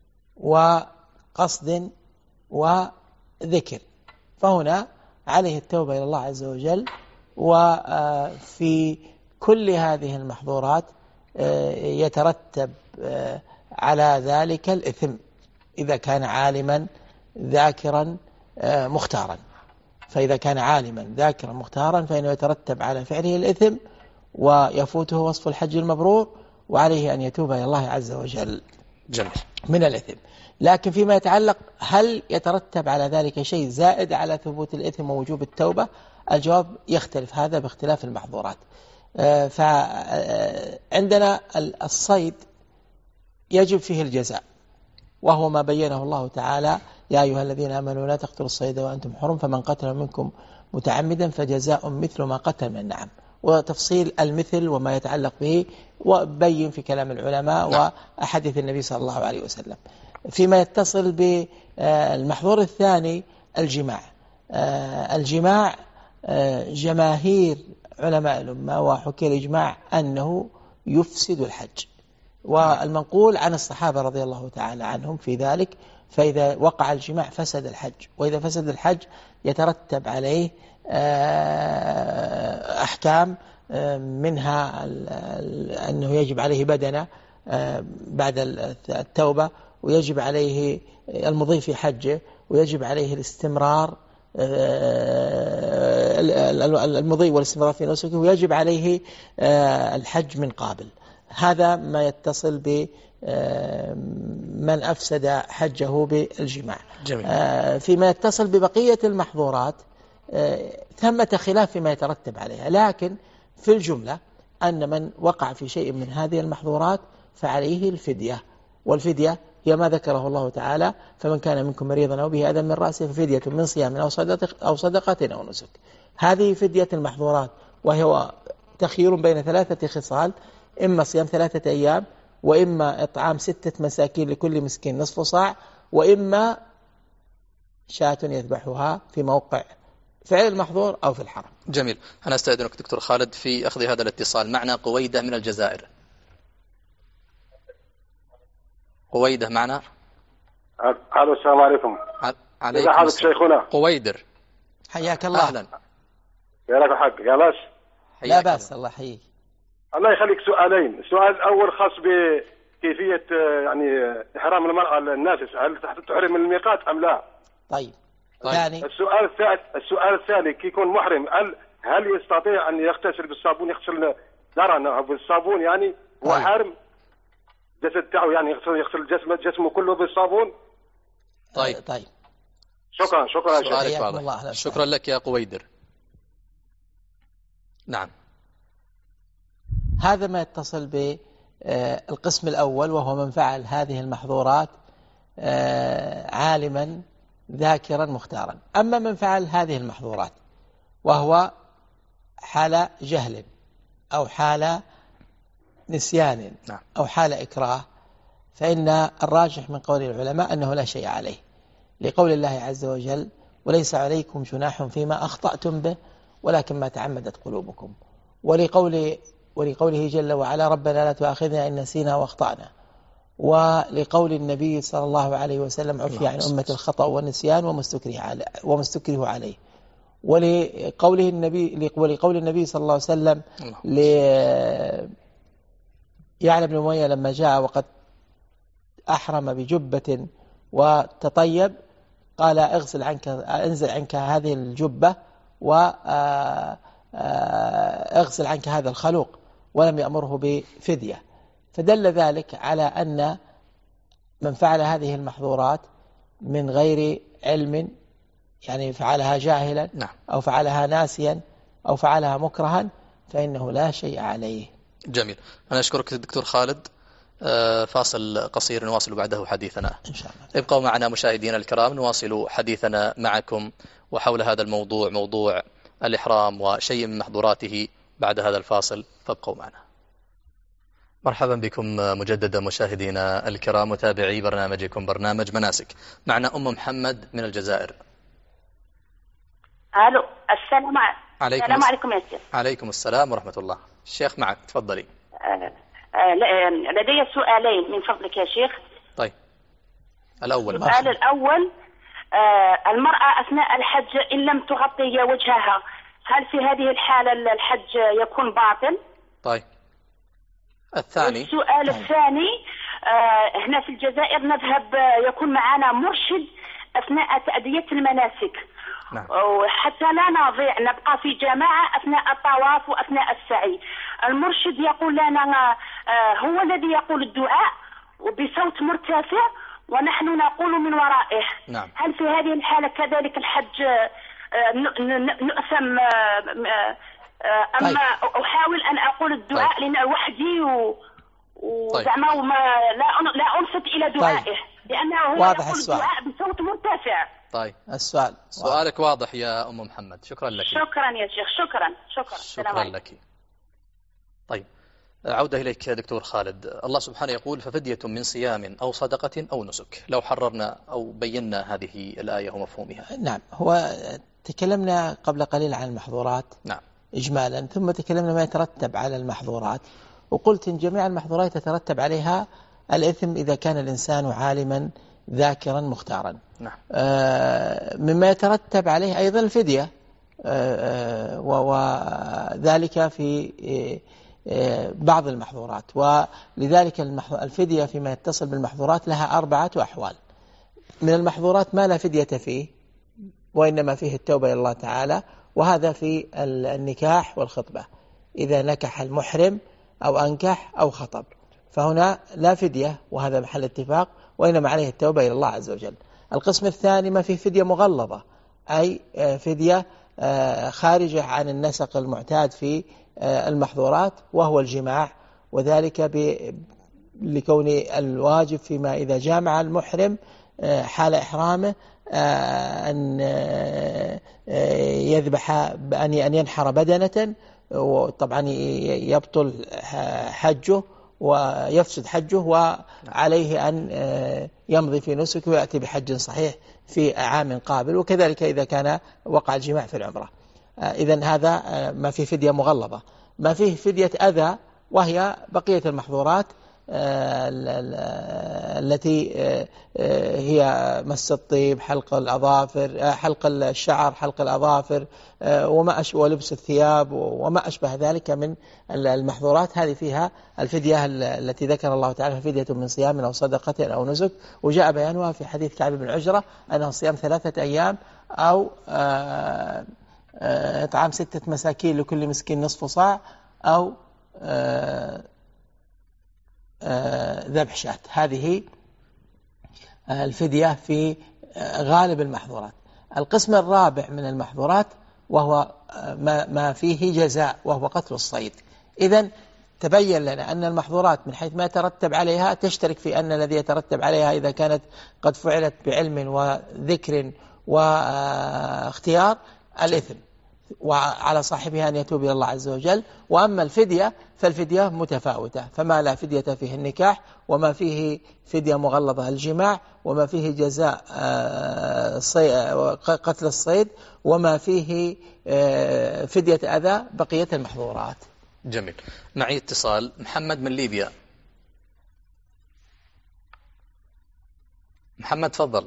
وقصد وذكر، فهنا عليه التوبة إلى الله عز وجل. وفي كل هذه المحظورات يترتب على ذلك الإثم إذا كان عالما ذاكرا مختارا، فإذا كان عالما ذاكرا مختارا فإنه يترتب على فعله الإثم ويفوته وصف الحج المبرور، وعليه أن يتوب إلى الله عز وجل جميل. من الإثم. لكن فيما يتعلق هل يترتب على ذلك شيء زائد على ثبوت الإثم ووجوب التوبة؟ الجواب يختلف، هذا باختلاف المحظورات. فعندنا الصيد يجب فيه الجزاء، وهو ما بينه الله تعالى يا أيها الذين آمنوا لا تقتلوا الصيد وأنتم حرم فمن قتل منكم متعمدا فجزاء مثل ما قتل من النعم، وتفصيل المثل وما يتعلق به وبين في كلام العلماء نعم. وأحاديث النبي صلى الله عليه وسلم. فيما يتصل بالمحظور الثاني الجماع، الجماع جماهير علماء الأمة وحكي الإجماع أنه يفسد الحج، والمنقول عن الصحابة رضي الله تعالى عنهم في ذلك. فإذا وقع الجماع فسد الحج، وإذا فسد الحج يترتب عليه أحكام، منها أنه يجب عليه بدنة بعد التوبة، ويجب عليه المضي في حجه، ويجب عليه الاستمرار المضي والاستمرار في نسكه، ويجب عليه الحج من قابل. هذا ما يتصل بمن أفسد حجه بالجماع. جميل. فيما يتصل ببقية المحظورات ثمة خلاف فيما يترتب عليها، لكن في الجملة أن من وقع في شيء من هذه المحظورات فعليه الفدية، والفدية هي ما ذكره الله تعالى فمن كان منكم مريضا أو به أذى من رأسه ففدية من صيام أو صدقة أو صدقة أو نسك. هذه فدية المحظورات، وهي تخيير بين ثلاثة خصال، إما صيام ثلاثة أيام، وإما إطعام ستة مساكين لكل مسكين نصف صاع، وإما شاة يذبحها في موقع فعل المحظور أو في الحرم. جميل. أنا أستأذنك دكتور خالد في أخذ هذا الاتصال. معنا قويدة من الجزائر. قويدة معنا. الو السلام عليكم. عليكم حالك شيخنا قويدر؟ حياك الله. أهلا. يا لك حق يا باس. لا بأس، الله يحييك. الله يخليك. سؤالين، السؤال الأول خاص بكيفية يعني إحرام المرأة النافسة، هل تحرم من الميقات أم لا؟ طيب. طيب. يعني السؤال الثالث السؤال الثاني كي يكون محرم هل هل يستطيع أن يغتسل بالصابون، يغسل درنه بالصابون يعني هو طيب. حارم جسد تاعه، يعني يغسل يغسل جسمه جسمه كله بالصابون؟ طيب. طيب. شكرا شكرا سؤالك واضح. شكرا لك يا قويدر. نعم. هذا ما يتصل بالقسم الأول، وهو من فعل هذه المحظورات عالما ذاكرا مختارا. أما من فعل هذه المحظورات وهو حال جهل أو حال نسيان أو حال إكراه، فإن الراجح من قول العلماء أنه لا شيء عليه، لقول الله عز وجل وليس عليكم جناح فيما أخطأتم به ولكن ما تعمدت قلوبكم، ولقول ولقوله جل وعلا ربنا لا تؤاخذنا إن نسينا واخطأنا، ولقول النبي صلى الله عليه وسلم عفي عن أمة الخطأ والنسيان وما استكره عليه وما استكره عليه، ولقوله النبي ولقول النبي صلى الله عليه وسلم ليعلى بن أمية لما جاء وقد أحرم بجبة وتطيب قال اغسل عنك انزل عنك هذه الجبة واغسل عنك هذا الخلوق، ولم يأمره بفدية. فدل ذلك على أن من فعل هذه المحظورات من غير علم يعني فعلها جاهلا نعم. أو فعلها ناسيا أو فعلها مكرها فإنه لا شيء عليه. جميل. أنا أشكرك دكتور خالد. فاصل قصير نواصل بعده حديثنا إن شاء الله. ابقوا معنا مشاهدينا الكرام، نواصل حديثنا معكم وحول هذا الموضوع، موضوع الإحرام وشيء من محظوراته بعد هذا الفاصل، فابقوا معنا. مرحبا بكم مجددا مشاهدينا الكرام متابعي برنامجكم برنامج مناسك. معنا أم محمد من الجزائر. الو السلام عليكم. السلام عليكم يا شيخ. عليكم السلام ورحمة الله. الشيخ معك، تفضلي. أه أه لدي سؤالين من فضلك يا شيخ. طيب الأول. السؤال الأول، أه المرأة أثناء الحج إن لم تغطي وجهها هل في هذه الحالة الحج يكون باطل؟ طيب الثاني. السؤال الثاني، أه هنا في الجزائر نذهب يكون معنا مرشد أثناء تأدية المناسك. نعم. وحتى لا نضيع نبقى في جماعة أثناء الطواف وأثناء السعي. المرشد يقول لنا هو الذي يقول الدعاء وبصوت مرتفع ونحن نقول من ورائه. نعم. هل في هذه الحالة كذلك الحج نؤثم أما طيب. أحاول أن أقول الدعاء طيب. لأن وحدي وزعما طيب. لا لا أنصت إلى دعائه طيب. لأنه هو يقول السؤال. الدعاء بصوت مرتفع. طيب السؤال سؤالك واضح يا أم محمد، شكرا لك. شكرا يا شيخ. شكرا شكرا شكرا لك. طيب عودة إليك يا دكتور خالد. الله سبحانه يقول ففدية من صيام أو صدقة أو نسك. لو حررنا أو بينا هذه الآية ومفهومها. نعم. هو تكلمنا قبل قليل عن المحظورات نعم إجمالا، ثم تكلمنا ما يترتب على المحظورات، وقلت إن جميع المحظورات يترتب عليها الإثم إذا كان الإنسان عالما ذاكرا مختارا. نعم. آه مما يترتب عليه أيضا الفدية، آه وذلك في آه بعض المحظورات، ولذلك الفدية فيما يتصل بالمحظورات لها أربعة أحوال. من المحظورات ما لا فدية فيه وإنما فيه التوبة إلى الله تعالى، وهذا في النكاح والخطبة. إذا نكح المحرم أو أنكح أو خطب فهنا لا فدية، وهذا محل اتفاق، وإنما عليه التوبة إلى الله عز وجل. القسم الثاني ما فيه فدية مغلظة، أي فدية خارجة عن النسق المعتاد في المحظورات، وهو الجماع، وذلك لكون الواجب فيما إذا جامع المحرم حال إحرامه أن يذبح أن ينحر بدنة، وطبعا يبطل حجه ويفسد حجه، وعليه أن يمضي في نسك ويأتي بحج صحيح في عام قابل، وكذلك إذا كان وقع الجماع في العمرة. إذن هذا ما فيه فدية مغلظة. ما فيه فدية أذى وهي بقية المحظورات التي هي مس الطيب، حلق الأظافر، حلق الشعر، حلق الأظافر، وما أشبه ولبس الثياب وما أشبه ذلك من المحظورات. هذه فيها الفدية التي ذكر الله تعالى فدية من صيام أو صدقة أو نسك، وجاء بيانها في حديث كعب بن عجرة أنه صيام ثلاثة أيام أو إطعام ستة مساكين لكل مسكين نصف صاع أو ذبح شاة. هذه الفدية في غالب المحظورات. القسم الرابع من المحظورات وهو ما فيه جزاء، وهو قتل الصيد. إذن تبين لنا أن المحظورات من حيث ما يترتب عليها تشترك في أن الذي يترتب عليها إذا كانت قد فعلت بعلم وذكر واختيار الإثم، وعلى صاحبها أن يتوب إلى الله عز وجل. وأما الفدية فالفدية متفاوتة، فما لا فدية فيه النكاح، وما فيه فدية مغلظة الجماع، وما فيه جزاء قتل الصيد، وما فيه فدية أذى بقية المحظورات. جميل. معي اتصال. محمد من ليبيا. محمد تفضل.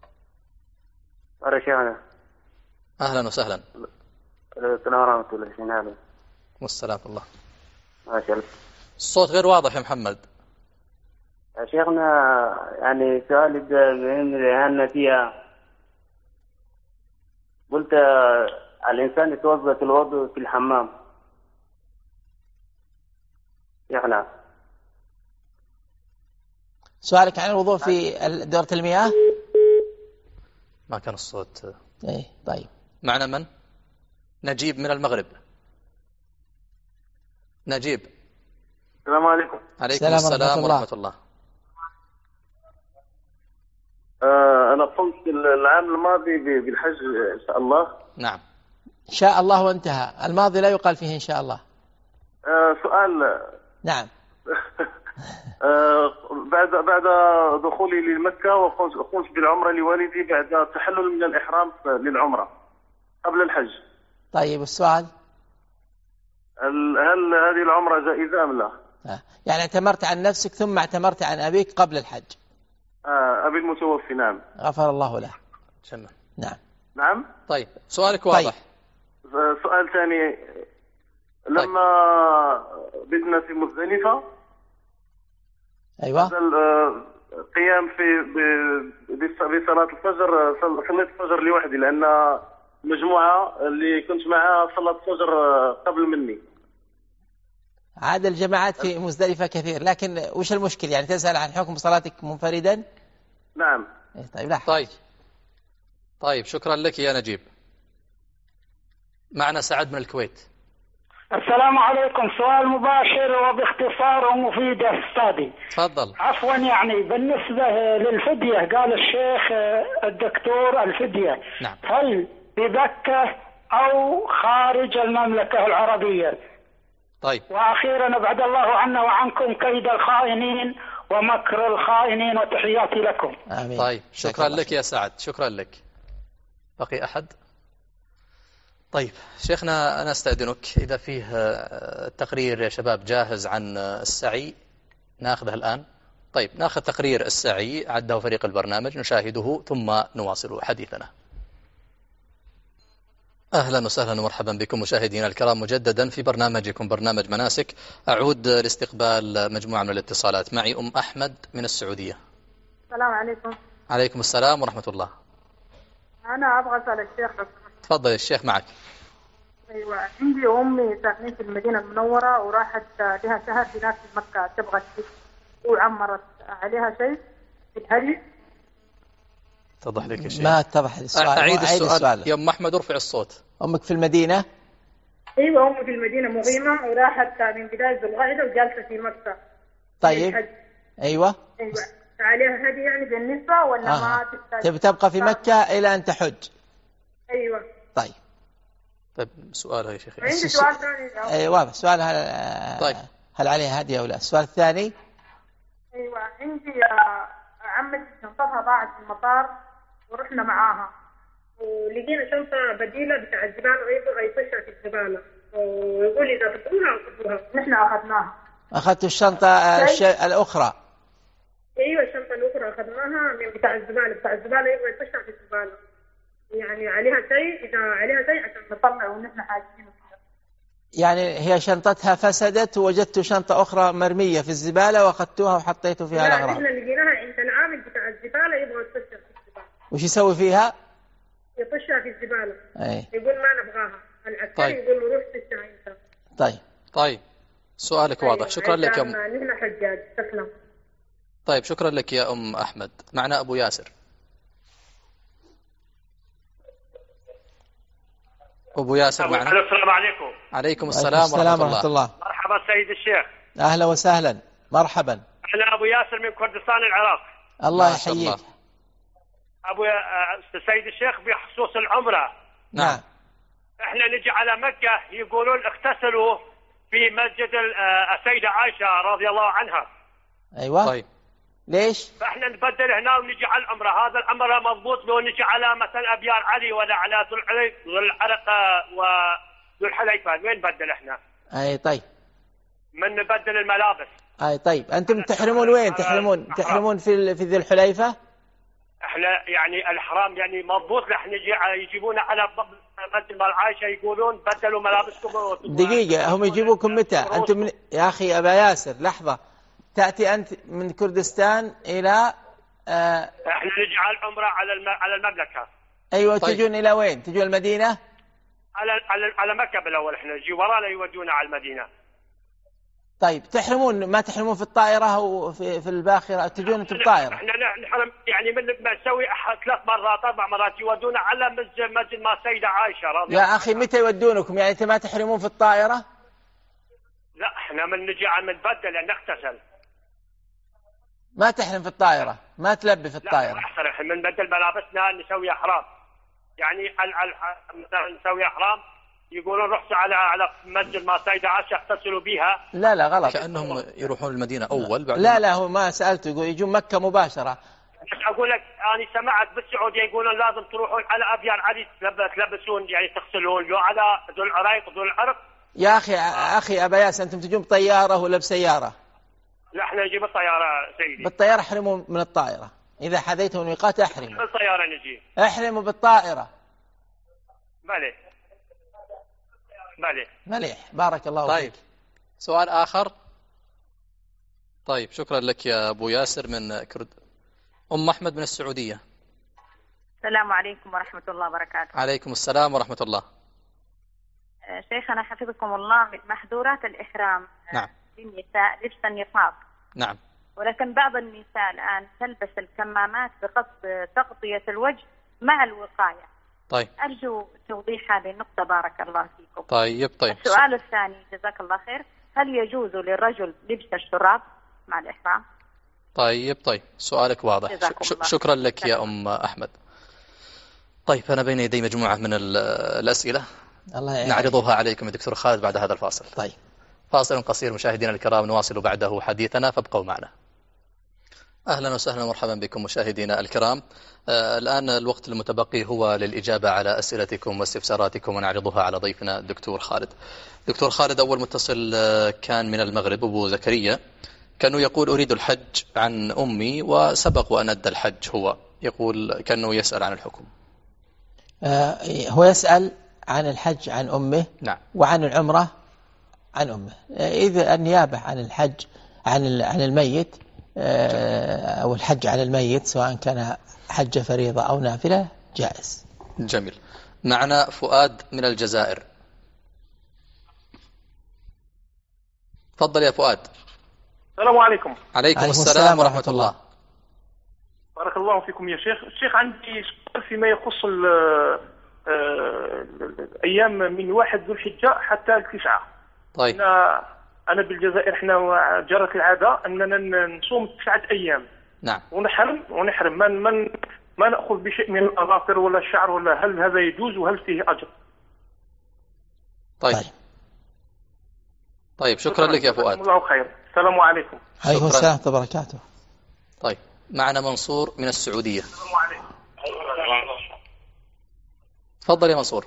أهلا وسهلا. السلام ورحمة الله. شنو والسلام الله. ما شاء الله. الصوت غير واضح يا محمد. يا شيخنا يعني سؤالي بأن فيها قلت الإنسان يتوضأ في الوضوء في الحمام. شيخنا سؤالك عن الوضوء في دورة المياه؟ ما كان الصوت ايه طيب. معنا من؟ نجيب من المغرب. نجيب. السلام عليكم. عليكم السلام ورحمة الله. آه أنا قمت العام الماضي بالحج إن شاء الله. نعم إن شاء الله وانتهى، الماضي لا يقال فيه إن شاء الله. آه سؤال. نعم. آه بعد بعد دخولي لمكة وقمت بالعمرة لوالدي بعد التحلل من الإحرام للعمرة قبل الحج. طيب السؤال؟ هل هذه العمرة جائزة أم لا؟ آه. يعني اعتمرت عن نفسك ثم اعتمرت عن أبيك قبل الحج؟ آه أبي المتوفي. نعم. غفر الله له. جميل. نعم. نعم. طيب سؤالك واضح. طيب. سؤال ثاني، لما طيب. بدنا في مزدلفة. أيوة. قيام في بصلاة الفجر، صليت الفجر لوحدي لأن مجموعة اللي كنت معها صلاة الفجر قبل مني. عاد الجماعات في مزدلفة كثير، لكن وش المشكل يعني تسأل عن حكم صلاتك منفردا؟ نعم. طيب لا. طيب طيب شكرا لك يا نجيب. معنا سعد من الكويت. السلام عليكم. سؤال مباشر وباختصار ومفيد يا أستاذي. تفضل. عفوا يعني بالنسبة للفدية، قال الشيخ الدكتور الفدية نعم. هل بمكة أو خارج المملكة العربية؟ طيب. وأخيرا أبعد الله عنا وعنكم كيد الخائنين ومكر الخائنين وتحياتي لكم. آمين. طيب شكرا لك يا سعد. شكرا لك. بقي أحد؟ طيب شيخنا أنا أستأذنك، إذا فيه تقرير يا شباب جاهز عن السعي ناخذه الآن. طيب ناخذ تقرير السعي عده فريق البرنامج نشاهده ثم نواصل حديثنا. أهلا وسهلا ومرحبا بكم مشاهدينا الكرام مجددا في برنامجكم برنامج مناسك. أعود لاستقبال مجموعة من الاتصالات. معي أم أحمد من السعودية. السلام عليكم. عليكم السلام ورحمة الله. أنا أبغى أسأل الشيخ. تفضل الشيخ معك. أيوة عندي أمي ساكنين في المدينة المنورة وراحت لها شهر هناك في مكة تبغى وعمرت عليها شيء في الهدي. اتضح لك الشيء؟ ما اتضح السؤال. أعيد السؤال, السؤال يا أم أحمد. ارفع الصوت. أمك في المدينة؟ أيوة أمي في المدينة مقيمة وراحت من بداية ذو القعدة وجالسة في مكة. طيب. أيوة. أيوة عليها هدي يعني بالنسبة ولا آه. ما تحتاج؟ تبي تبقى في مكة إلى أن تحج. أيوة. طيب. طيب سؤالها يا شيخ. عندي سؤال ثاني. أي واضح سؤال. هل طيب. هل عليها هدي أو لا؟ السؤال الثاني. أيوة عندي عمتي شنطتها ضاعت في المطار ورحنا معاها ولقينا شنطة بديلة بتاع الزبالة ويبغى يفشها في الزبالة ويقول إذا تبغوها أخذوها. نحن أخذناها. أخذت الشنطة الش... الأخرى. أيوة الشنطة الأخرى أخذناها من بتاع الزبالة. بتاع الزبالة يبغى يفشها في الزبالة يعني عليها شيء، إذا عليها شيء عشان نطلع ونحن حاجين. يعني هي شنطتها فسدت ووجدت شنطة أخرى مرمية في الزبالة وأخذتوها وحطيتوا فيها الأغراض. لا نحن لقيناها عند العامل بتاع الزبالة يبغى يفشها في الزبالة. وش يسوي فيها؟ يفشها في الزبالة. أي. يقول ما نبغاها. العسكري طيب. يقول له روح فشها أنت. طيب. طيب سؤالك واضح. أيوة. شكرا لك يا أم. نحن حجاج. تسلم. طيب شكرا لك يا أم أحمد. معنا أبو ياسر. أبو ياسر معنا. السلام عليكم. عليكم السلام ورحمة الله. الله. مرحبا سيد الشيخ. أهلا وسهلا. مرحبا. أنا أبو ياسر من كردستان العراق. الله يحييك. أبو سيد الشيخ بخصوص العمرة. نعم. إحنا نجي على مكة يقولون اغتسلوا في مسجد السيدة عائشة رضي الله عنها. أيوة. طيب. ليش؟ فإحنا نبدل هنا ونجي على العمرة. هذا العمرة مضبوط لو نجي على مثلا أبيار علي ولا على ذو العرق وذو الحليفة وين نبدل إحنا؟ أي طيب. من نبدل الملابس. أي طيب. أنتم تحرمون وين؟ تحرمون تحرمون في في ذي الحليفة؟ إحنا يعني الحرام يعني مضبوط. إحنا نجي يجيبونا على مسجد مال عائشة يقولون بدلوا ملابسكم. دقيقة هم يجيبوكم متى؟ أنتم من... يا أخي أبا ياسر لحظة. تأتي أنت من كردستان إلى آه... إحنا نجي على العمرة على الم... على المملكة. أيوة. طيب. تجون إلى وين؟ تجون المدينة؟ على على على مكة بالأول. إحنا نجي ورانا يودونا على المدينة. طيب تحرمون ما تحرمون في الطائرة أو في في الباخرة؟ تجون في الطائرة؟ إحنا نحرم يعني من نسوي ثلاث مرات اربع مرات يودونا على مسجد مسجد ما سيدة عائشة رضي يا أخي متى يودونكم؟ يعني أنت ما تحرمون في الطائرة؟ لا احنا من نجي على منبدل يعني نغتسل. ما تحرم في الطائرة؟ ما تلبي في الطائرة؟ لا احسن احنا من نبدل ملابسنا نسوي احرام. يعني مثلا نسوي احرام يقولون رحت على على مسجد ما سيدة عائشة اغتسلوا بيها. لا لا غلط. كأنهم يروحون المدينة أول بعد. لا لا هو ما سألته يقول يجون مكة مباشرة. أقول لك أنا سمعت بالسعودية يقولون لازم تروحون على أبيار علي تلبسون يعني تغسلون لو على ذو العريق ذو العرق. يا أخي أخي أبا ياس أنتم تجون بطيارة ولا بسيارة؟ لا احنا نجي بالطيارة سيدي. بالطيارة احرموا من الطائرة. إذا حذيتم الميقات احرموا. بالطيارة نجي. احرموا بالطائرة. مليح. مليح. مليح بارك الله طيب. فيك. سؤال آخر. طيب شكرا لك يا أبو ياسر من كرد. أم أحمد من السعودية. السلام عليكم ورحمة الله وبركاته. عليكم السلام ورحمة الله. شيخنا حفظكم الله، من محظورات الإحرام نعم للنساء لبس النقاب. نعم. ولكن بعض النساء الآن تلبس الكمامات بقصد تغطية الوجه مع الوقاية. طيب. أرجو توضيح هذه النقطة بارك الله فيكم. طيب طيب. السؤال الثاني جزاك الله خير، هل يجوز للرجل لبس الشراب مع الإحرام؟ طيب طيب سؤالك واضح. ش شكرا لك يا أم أحمد. طيب أنا بين يدي مجموعة من الأسئلة الله نعرضها عليكم يا دكتور خالد بعد هذا الفاصل. طيب. فاصل قصير مشاهدينا الكرام، نواصل بعده حديثنا فابقوا معنا. أهلا وسهلا ومرحبا بكم مشاهدينا الكرام. آه الآن الوقت المتبقي هو للإجابة على أسئلتكم واستفساراتكم ونعرضها على ضيفنا الدكتور خالد. دكتور خالد، أول متصل كان من المغرب أبو زكريا، كانوا يقول أريد الحج عن أمي وسبق وأن أدى الحج، هو يقول كأنه يسأل عن الحكم. آه هو يسأل عن الحج عن أمه. نعم. وعن العمرة عن أمه. إذا النيابة عن الحج عن عن الميت أو الحج على الميت سواء كان حج فريضة أو نافلة جائز. جميل. معنا فؤاد من الجزائر. تفضل يا فؤاد. السلام عليكم. عليكم السلام ورحمة الله. بارك الله فيكم يا شيخ. الشيخ عندي سؤال فيما يخص الأيام من واحد ذو الحجة حتى التسعة. طيب. أنا أنا بالجزائر إحنا جرت العادة أننا نصوم تسعة أيام. نعم. ونحرم ونحرم ما من ما نأخذ بشيء من الأظافر ولا الشعر، ولا هل هذا يجوز وهل فيه أجر؟ طيب. طيب شكرا لك يا فؤاد. الله خير. السلام عليكم. عليكم السلام وبركاته. طيب معنا منصور من السعودية. السلام عليكم. تفضل يا منصور.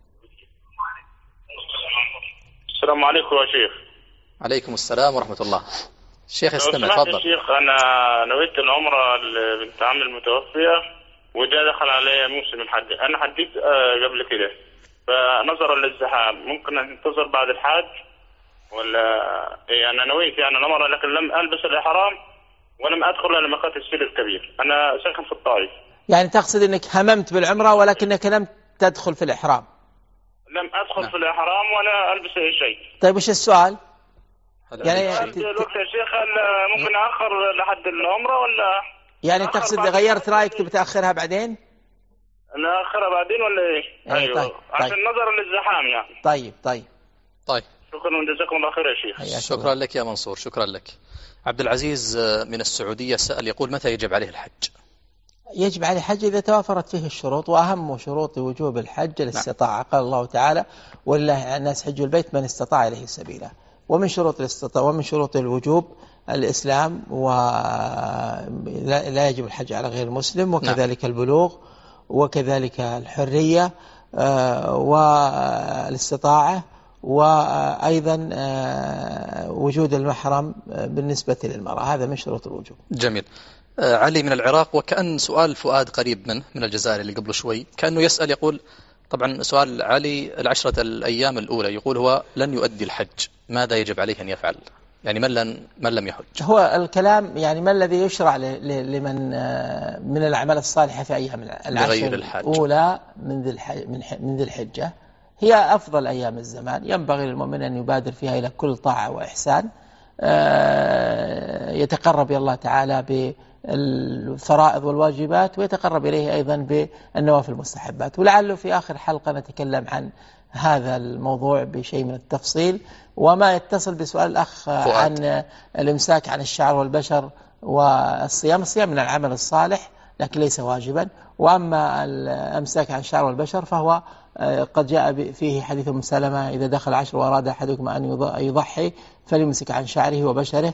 السلام عليكم يا شيخ. عليكم السلام ورحمة الله. الشيخ استمع تفضل. يا شيخ أنا نويت العمرة لبنت عمي المتوفية وجاء دخل علي موسم الحج، أنا حجيت قبل كده فنظرا للزحام ممكن انتظر بعد الحج ولا إيه؟ أنا نويت يعني العمرة لكن لم ألبس الإحرام ولم أدخل إلى ميقات السيل الكبير. أنا ساكن في الطائف. يعني تقصد أنك هممت بالعمرة ولكنك لم تدخل في الإحرام؟ لم أدخل نعم. في الإحرام ولا ألبس أي شيء. طيب وش السؤال؟ يعني الوقت يا شيخ ممكن أخر لحد العمرة ولا يعني تقصد غيرت رأيك تبي تأخرها بعدين؟ نأخرها بعدين ولا إيه؟ أي أيوه طيب. عشان طيب. نظرا للزحام يعني. طيب طيب طيب شكرا وجزاكم الله خير يا شيخ. شكرا لك يا منصور. شكرا لك. عبد العزيز من السعودية سأل يقول متى يجب عليه الحج؟ يجب عليه الحج إذا توافرت فيه الشروط، وأهم شروط وجوب الحج الاستطاعة. قال الله تعالى ولله الناس حج البيت من استطاع إليه سبيلا. ومن شروط الاستطاعة ومن شروط الوجوب الإسلام، ولا يجب الحج على غير المسلم، وكذلك البلوغ، وكذلك الحرية والاستطاعة، وأيضا وجود المحرم بالنسبة للمرأة. هذا من شروط الوجوب. جميل. علي من العراق، وكأن سؤال فؤاد قريب منه من الجزائر اللي قبله شوي، كأنه يسأل يقول طبعا سؤال علي العشرة الأيام الأولى، يقول هو لن يؤدي الحج ماذا يجب عليه أن يفعل؟ يعني من لن من لم يحج. هو الكلام يعني ما الذي يشرع لمن من الأعمال الصالحة في أيام العشر الأولى من ذي من ذي الحجة، هي أفضل أيام الزمان، ينبغي للمؤمن أن يبادر فيها إلى كل طاعة وإحسان يتقرب إلى الله تعالى الفرائض والواجبات، ويتقرب إليه أيضا بالنوافل المستحبات. ولعله في آخر حلقة نتكلم عن هذا الموضوع بشيء من التفصيل. وما يتصل بسؤال الأخ فؤاد عن الإمساك عن الشعر والبشر والصيام، الصيام من العمل الصالح لكن ليس واجبا. وأما الإمساك عن الشعر والبشر فهو قد جاء فيه حديث أم سلمة: إذا دخل عشر وأراد أحدكم أن يضحي فليمسك عن شعره وبشره.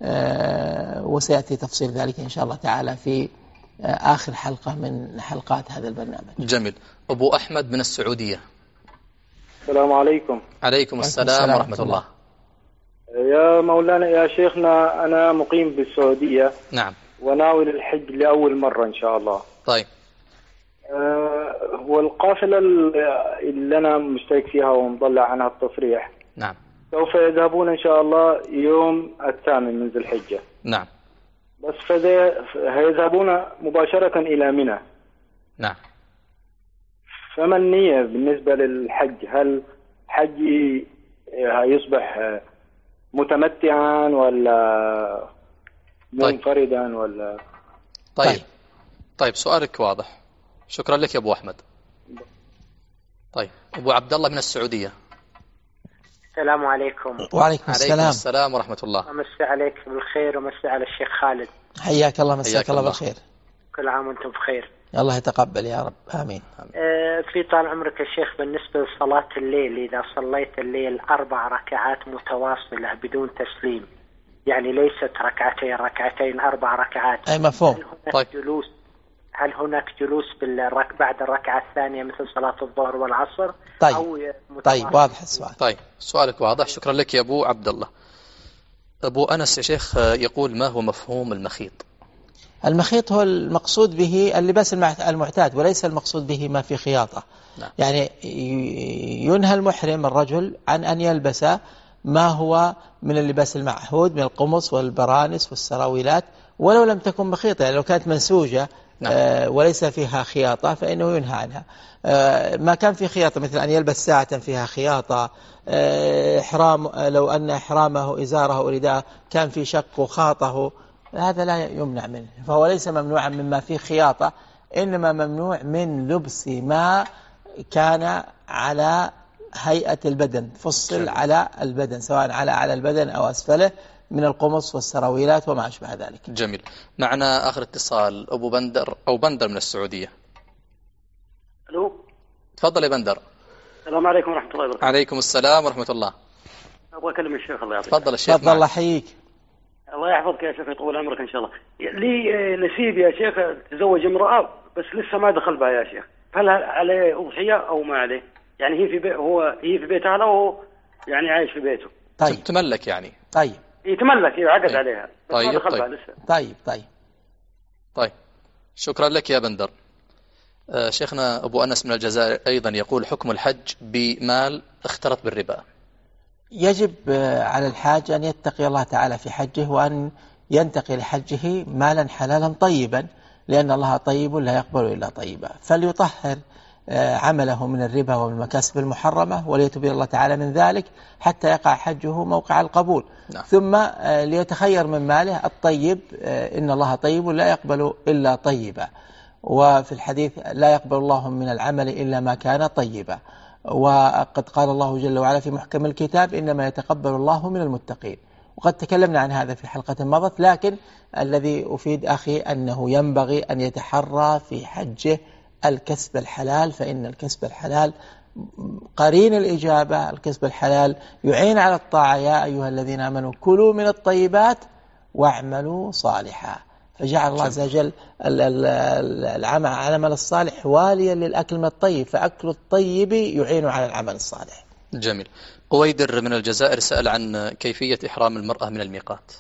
وسيأتي تفصيل ذلك إن شاء الله تعالى في آخر حلقة من حلقات هذا البرنامج. جميل. أبو أحمد من السعودية. السلام عليكم. عليكم السلام ورحمة الله. يا مولانا يا شيخنا، أنا مقيم بالسعودية. نعم. وناوي الحج لأول مرة إن شاء الله. طيب. أه والقافلة اللي أنا مشترك فيها ومطلع عنها التصريح. نعم. سوف يذهبون إن شاء الله يوم الثامن من ذي الحجة. نعم. بس فهيذهبون مباشرة إلى منى. نعم. فما النية بالنسبة للحج؟ هل حجي يصبح متمتعا ولا منفردا طيب. ولا؟ طيب طيب سؤالك واضح، شكرا لك يا أبو أحمد. طيب أبو عبد الله من السعودية. السلام عليكم. وعليكم السلام. عليكم السلام ورحمة الله. أمسي عليك بالخير ومسي على الشيخ خالد. حياك الله، مساك الله بالخير. كل عام وانتم بخير. الله يتقبل يا رب، آمين. آه في طال عمرك يا شيخ، بالنسبة لصلاة الليل، إذا صليت الليل أربع ركعات متواصلة بدون تسليم، يعني ليست ركعتين ركعتين أربع ركعات، أي مفهوم. هل هناك طيب. جلوس هل هناك جلوس بالرك بعد الركعة الثانية مثل صلاة الظهر والعصر؟ طيب. أو طيب واضح السؤال. طيب سؤالك واضح، شكرا لك يا أبو عبد الله. أبو أنس يا شيخ يقول: ما هو مفهوم المخيط؟ المخيط هو المقصود به اللباس المعتاد، وليس المقصود به ما في خياطة. نعم. يعني ينهى المحرم الرجل عن أن يلبس ما هو من اللباس المعهود من القمص والبرانس والسراويلات ولو لم تكن مخيطة، يعني لو كانت منسوجة. نعم. آه وليس فيها خياطة فإنه ينهى عنها. آه ما كان في خياطة مثل أن يلبس ساعة فيها خياطة، آه إحرام لو أن إحرامه إزاره أو رداءه كان في شق وخاطه، هذا لا يمنع منه، فهو ليس ممنوعا مما فيه خياطة، إنما ممنوع من لبس ما كان على هيئة البدن، فصل جميل. على البدن، سواء على على البدن أو أسفله من القمص والسراويلات وما أشبه ذلك. جميل. معنا آخر اتصال أبو بندر أو بندر من السعودية. ألو. تفضل يا بندر. السلام عليكم ورحمة الله وبركاته. عليكم السلام ورحمة الله. أبغى أكلم الشيخ، الله يعطيك. تفضل الشيخ. تفضل الله يحييك. الله يحفظك يا شيخ، يطول عمرك إن شاء الله. لي نسيب يا شيخ تزوج امرأة بس لسه ما دخل بها يا شيخ، هل عليه أضحية أو ما عليه؟ يعني هي في بي... هو هي في بيت أهله وهو يعني عايش في بيته. طيب. تملك يعني. طيب. يتملك، يعقد طيب. عليها بس طيب. ما دخل طيب. بها لسه. طيب طيب طيب شكرا لك يا بندر. آه شيخنا أبو أنس من الجزائر أيضا يقول: حكم الحج بمال اختلط بالربا. يجب على الحاج أن يتقي الله تعالى في حجه، وأن ينتقي لحجه مالا حلالا طيبا، لأن الله طيب لا يقبل إلا طيبا، فليطهر عمله من الربا ومن المكاسب المحرمة وليتوب إلى الله تعالى من ذلك حتى يقع حجه موقع القبول. نعم. ثم ليتخير من ماله الطيب، إن الله طيب لا يقبل إلا طيبا، وفي الحديث: لا يقبل الله من العمل إلا ما كان طيبا. وقد قال الله جل وعلا في محكم الكتاب: إنما يتقبل الله من المتقين. وقد تكلمنا عن هذا في حلقة مضت، لكن الذي أفيد أخي أنه ينبغي أن يتحرى في حجه الكسب الحلال، فإن الكسب الحلال قرين الإجابة، الكسب الحلال يعين على الطاعة. يا أيها الذين آمنوا كلوا من الطيبات واعملوا صالحا، فجعل الله عز وجل العمل الصالح واليا للأكل من الطيب، فأكل الطيب يعين على العمل الصالح. جميل. قويدر من الجزائر سأل عن كيفية إحرام المرأة من الميقات.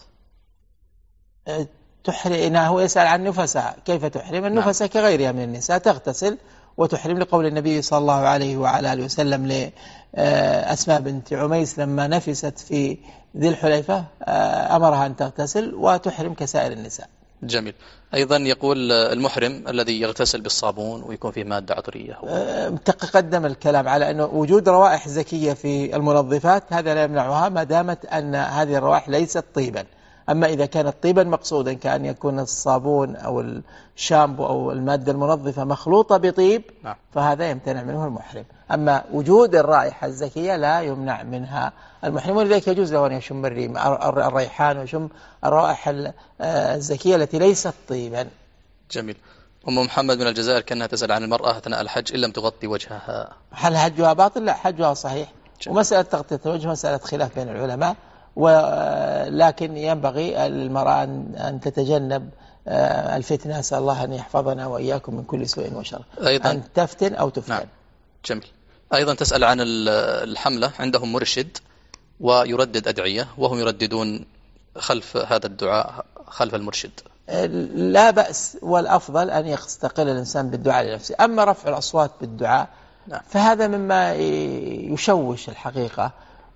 تحرم، هو يسأل عن نفسها كيف تحرم. النفسة نعم. كغيرها من النساء تغتسل وتحرم، لقول النبي صلى الله عليه وعلى آله وسلم لأسماء بنت عميس لما نفست في ذي الحليفة أمرها أن تغتسل وتحرم كسائر النساء. جميل. أيضا يقول المحرم الذي يغتسل بالصابون ويكون فيه مادة عطرية. تقدم الكلام على أنه وجود روائح زكية في المنظفات هذا لا يمنعها ما دامت أن هذه الروائح ليست طيبا. أما إذا كانت طيبا مقصودا كأن يكون الصابون أو الشامبو أو المادة المنظفة مخلوطة بطيب نعم. فهذا يمتنع منه المحرم. أما وجود الرائحة الزكية لا يمنع منها المحرم، ولذلك يجوز له أن يشم الريحان ويشم الرائحة الزكية التي ليست طيبا. جميل. أم محمد من الجزائر كانها تسأل عن المرأة أثناء الحج إن لم تغطي وجهها، هل حجها باطل؟ لا، حجها صحيح. جميل. ومسألة تغطية الوجه مسألة خلاف بين العلماء، ولكن ينبغي للمرأة أن تتجنب الفتنة، أسأل الله أن يحفظنا وإياكم من كل سوء وشر، أن تفتن أو تفتن. نعم. جميل. أيضا تسأل عن الحملة، عندهم مرشد ويردد أدعية وهم يرددون خلف هذا الدعاء خلف المرشد. لا بأس، والأفضل أن يستقل الإنسان بالدعاء لنفسه. أما رفع الأصوات بالدعاء نعم. فهذا مما يشوش الحقيقة،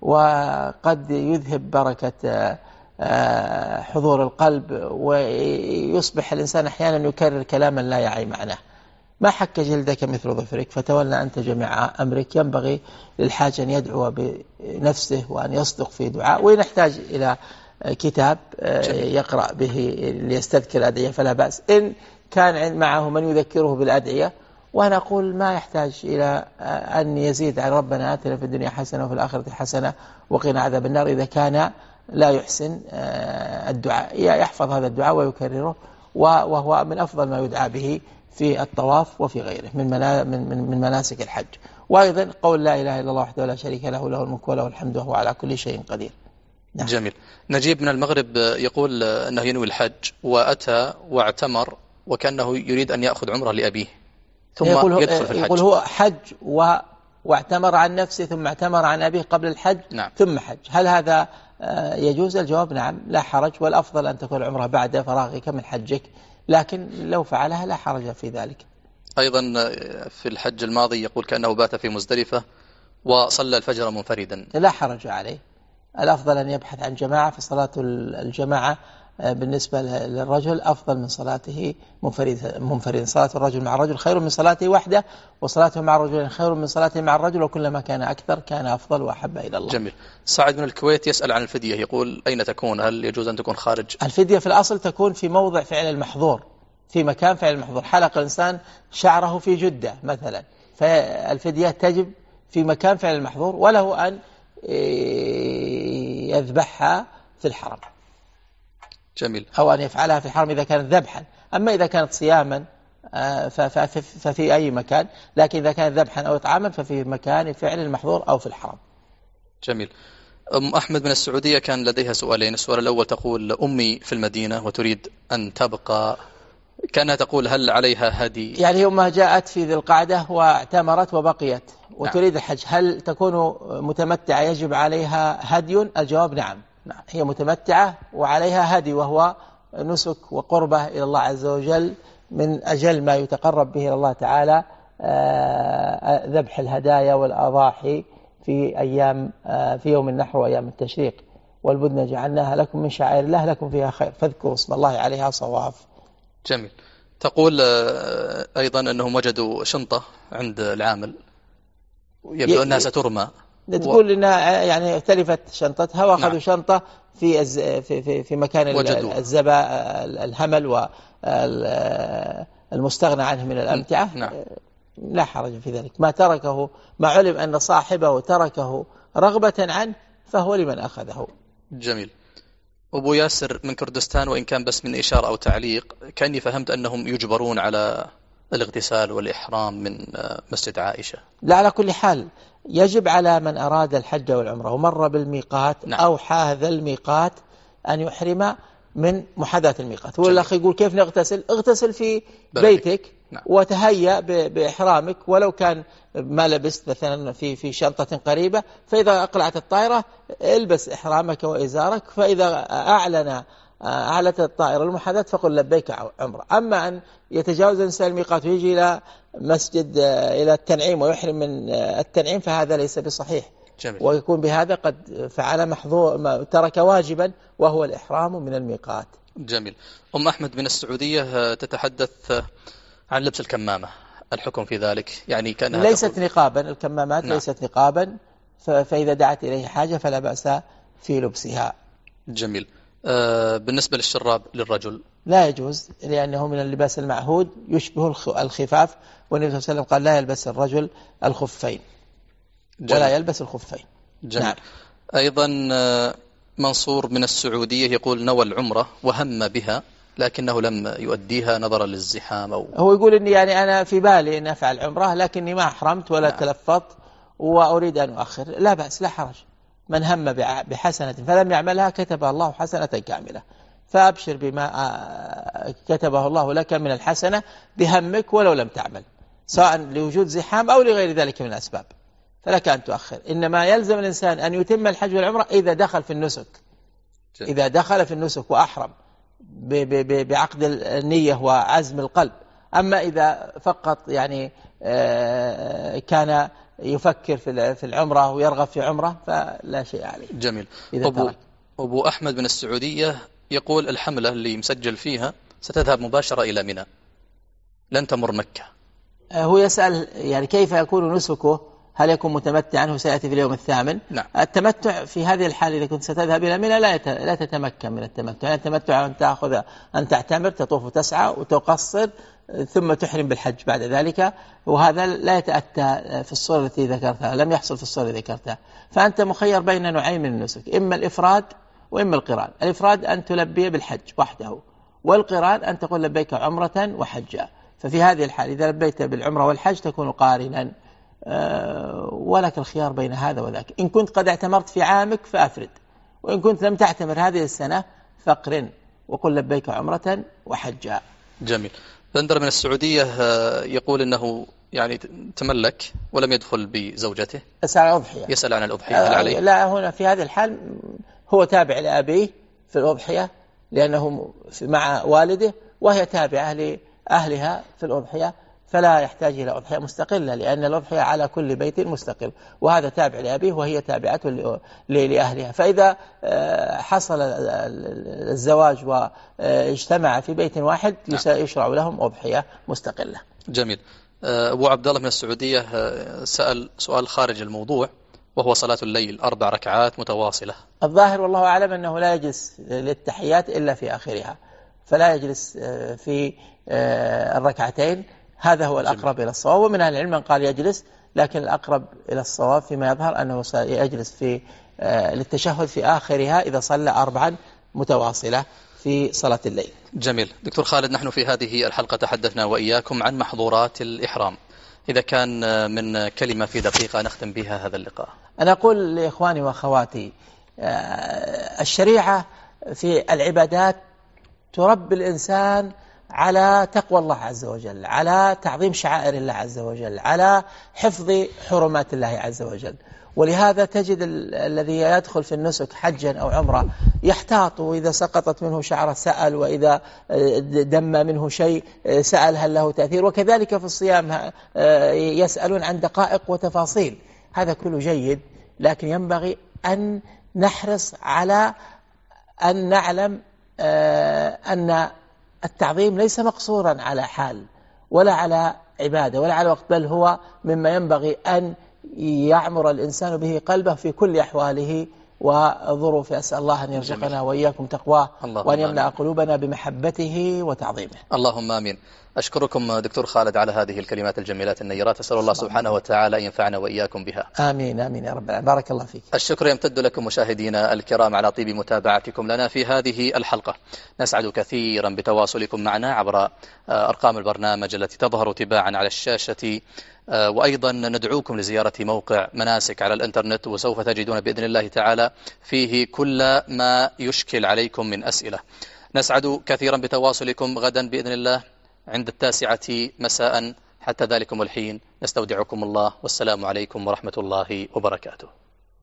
وقد يذهب بركة حضور القلب، ويصبح الإنسان أحيانا يكرر كلاما لا يعي معناه. ما حك جلدك مثل ظفرك فتولى أنت جميع أمرك. ينبغي للحاج أن يدعو بنفسه وأن يصدق في دعاء، ويحتاج إلى كتاب يقرأ به ليستذكر الأدعية فلا بأس، إن كان معه من يذكره بالأدعية. وأنا أقول ما يحتاج إلى أن يزيد عن ربنا آتنا في الدنيا حسنة وفي الآخرة حسنة وقنا عذاب النار إذا كان لا يحسن الدعاء. يحفظ هذا الدعاء ويكرره، وهو من أفضل ما يدعى به في الطواف وفي غيره من من مناسك الحج. وأيضا قول لا إله إلا الله وحده لا شريك له له الملك وله الحمد وهو على كل شيء قدير. نعم. جميل. نجيب من المغرب يقول أنه ينوي الحج وأتى واعتمر وكأنه يريد أن يأخذ عمره لأبيه ثم يقول يدخل في الحج. يقول هو حج و... واعتمر عن نفسه ثم اعتمر عن أبيه قبل الحج. نعم. ثم حج، هل هذا يجوز؟ الجواب نعم، لا حرج، والأفضل أن تكون العمرة بعد فراغك من حجك، لكن لو فعلها لا حرج في ذلك. أيضا في الحج الماضي يقول كأنه بات في مزدلفة وصلى الفجر منفردا، لا حرج عليه. الأفضل أن يبحث عن جماعة، فصلاة الجماعة بالنسبة للرجل أفضل من صلاته منفرد منفرد. صلاة الرجل مع الرجل خير من صلاته وحده، وصلاته مع الرجل خير من صلاته مع الرجل، وكلما كان أكثر كان أفضل وأحب إلى الله. جميل. سعد من الكويت يسأل عن الفدية، يقول أين تكون؟ هل يجوز أن تكون خارج؟ الفدية في الأصل تكون في موضع فعل المحظور، في مكان فعل المحظور. حلق الإنسان شعره في جدة مثلا، فالفدية تجب في مكان فعل المحظور، وله أن يذبحها في الحرم. جميل. أو أن يفعلها في الحرم إذا كانت ذبحا. أما إذا كانت صياما ففي أي مكان، لكن إذا كانت ذبحا أو إطعاما ففي مكان فعل المحظور أو في الحرم. جميل. أم أحمد من السعودية كان لديها سؤالين. السؤال الأول تقول أمي في المدينة وتريد أن تبقى، كانها تقول هل عليها هدي؟ يعني أمها جاءت في ذي القعدة واعتمرت وبقيت وتريد الحج، هل تكون متمتعة يجب عليها هدي؟ الجواب نعم. نعم، هي متمتعة وعليها هدي، وهو نسك وقربة إلى الله عز وجل، من أجل ما يتقرب به إلى الله تعالى ذبح الهدايا والأضاحي في أيام في يوم النحر وأيام التشريق. والبدن جعلناها لكم من شعائر الله لكم فيها خير فاذكروا اسم الله عليها صواف. جميل. تقول أيضا أنهم وجدوا شنطة عند العامل يبدو أنها سترمى، تقول إنها يعني تلفت شنطتها وأخذوا نعم. شنطة في الز... في في في مكان الزبا الهمل والمستغنى عنه من الأمتعة. نعم. لا حرج في ذلك، ما تركه ما علم أن صاحبه تركه رغبة عنه فهو لمن أخذه. جميل. أبو ياسر من كردستان، وإن كان بس من إشارة أو تعليق، كأني فهمت أنهم يجبرون على الاغتسال والإحرام من مسجد عائشة. لا، على كل حال يجب على من أراد الحج والعمرة ومر بالميقات نعم. أو حاذا الميقات أن يحرم من محاذاة الميقات. والأخ يقول كيف نغتسل؟ اغتسل في بيتك نعم. وتهيأ بإحرامك، ولو كان ما لبست مثلا في في شنطة قريبة، فإذا أقلعت الطائرة البس إحرامك وإزارك، فإذا أعلن أعلت الطائرة المحاذاة فقل لبيك عمرة. أما أن يتجاوز الإنسان الميقات ويجي إلى مسجد إلى التنعيم ويحرم من التنعيم فهذا ليس بصحيح. جميل. ويكون بهذا قد فعل محظور، ترك واجبا وهو الإحرام من الميقات. جميل. أم أحمد من السعودية تتحدث عن لبس الكمامة، الحكم في ذلك؟ يعني كانها ليست تقول... نقابا، الكمامات نعم. ليست نقابا، فإذا دعت إليه حاجة فلا بأس في لبسها. جميل. بالنسبة للشراب للرجل لا يجوز، لأنه من اللباس المعهود يشبه الخفاف، والنبي صلى الله عليه وسلم قال لا يلبس الرجل الخفين ولا يلبس الخفين. جميل. نعم. أيضا منصور من السعودية يقول نوى العمرة وهم بها لكنه لم يؤديها نظرا للزحام أو هو يقول إني يعني أنا في بالي أن أفعل عمرة لكني ما أحرمت ولا نعم. تلفظت وأريد أن أؤخر. لا بأس، لا حرج. من هم بحسنة فلم يعملها كتبها الله حسنة كاملة، فأبشر بما كتبه الله لك من الحسنة بهمك ولو لم تعمل، سواء لوجود زحام أو لغير ذلك من الأسباب، فلك أن تؤخر. إنما يلزم الإنسان أن يتم الحج والعمرة إذا دخل في النسك، إذا دخل في النسك وأحرم بعقد النية وعزم القلب. أما إذا فقط يعني كان يفكر في العمرة ويرغب في عمرة فلا شيء عليه. جميل. أبو, أبو أحمد من السعودية يقول الحملة اللي مسجل فيها ستذهب مباشرة إلى منى لن تمر مكة. هو يسأل يعني كيف يكون نسكه، هل يكون متمتعا؟ هو سيأتي في اليوم الثامن. نعم. التمتع في هذه الحال إذا كنت ستذهب إلى منى لا لا تتمكن من التمتع. التمتع أن تأخذ أن تعتمر تطوف وتسعى وتقصر ثم تحرم بالحج بعد ذلك، وهذا لا يتأتى في الصورة التي ذكرتها، لم يحصل في الصورة التي ذكرتها. فأنت مخير بين نوعين من النسك، إما الإفراد وإما القران. الإفراد أن تلبي بالحج وحده، والقران أن تقول لبيك عمرة وحجا. ففي هذه الحال إذا لبيت بالعمرة والحج تكون قارنا، أه ولك الخيار بين هذا وذاك. إن كنت قد اعتمرت في عامك فأفرد، وإن كنت لم تعتمر هذه السنة فاقرن وقل لبيك عمرة وحجا. جميل. بندر من السعودية يقول أنه يعني تملك ولم يدخل بزوجته، يسأل عن الأضحية. يسأل عن الأضحية هل عليه؟ لا، هنا في هذه الحال هو تابع لأبيه في الأضحية لأنه مع والده، وهي تابعة لأهلها في الأضحية، فلا يحتاج إلى أضحية مستقلة لأن الأضحية على كل بيت مستقل، وهذا تابع لأبيه وهي تابعة لأهلها. فإذا حصل الزواج واجتمع في بيت واحد يشرع لهم أضحية مستقلة. جميل. أبو عبد الله من السعودية سأل سؤال خارج الموضوع، وهو صلاة الليل أربع ركعات متواصلة. الظاهر والله أعلم أنه لا يجلس للتحيات إلا في آخرها، فلا يجلس في الركعتين، هذا هو الأقرب إلى الصواب. ومن أهل العلم من قال يجلس، لكن الأقرب إلى الصواب فيما يظهر أنه يجلس في للتشهد في آخرها إذا صلى أربعا متواصلة في صلاة الليل. جميل. دكتور خالد، نحن في هذه الحلقة تحدثنا وإياكم عن محظورات الإحرام، إذا كان من كلمة في دقيقة نختم بها هذا اللقاء. أنا أقول لإخواني وأخواتي، الشريعة في العبادات تربي الإنسان على تقوى الله عز وجل، على تعظيم شعائر الله عز وجل، على حفظ حرمات الله عز وجل. ولهذا تجد الذي يدخل في النسك حجا أو عمرة يحتاط، وإذا سقطت منه شعرة سأل، وإذا دم منه شيء سأل هل له تأثير، وكذلك في الصيام يسألون عن دقائق وتفاصيل. هذا كله جيد، لكن ينبغي أن نحرص على أن نعلم أن التعظيم ليس مقصورا على حال ولا على عبادة ولا على وقت، بل هو مما ينبغي أن يعمر الإنسان به قلبه في كل أحواله وظروفه. أسأل الله أن يرزقنا وإياكم تقواه، وأن يملأ قلوبنا بمحبته وتعظيمه. اللهم آمين. أشكركم دكتور خالد على هذه الكلمات الجميلات النيرات، أسأل الله سبحانه وتعالى أن ينفعنا وإياكم بها. آمين آمين يا رب العالمين. بارك الله فيك. الشكر يمتد لكم مشاهدينا الكرام على طيب متابعتكم لنا في هذه الحلقة. نسعد كثيرا بتواصلكم معنا عبر أرقام البرنامج التي تظهر تباعا على الشاشة، وأيضا ندعوكم لزيارة موقع مناسك على الإنترنت، وسوف تجدون بإذن الله تعالى فيه كل ما يشكل عليكم من أسئلة. نسعد كثيرا بتواصلكم. غدا بإذن الله عند التاسعة مساء، حتى ذلكم الحين نستودعكم الله، والسلام عليكم ورحمة الله وبركاته.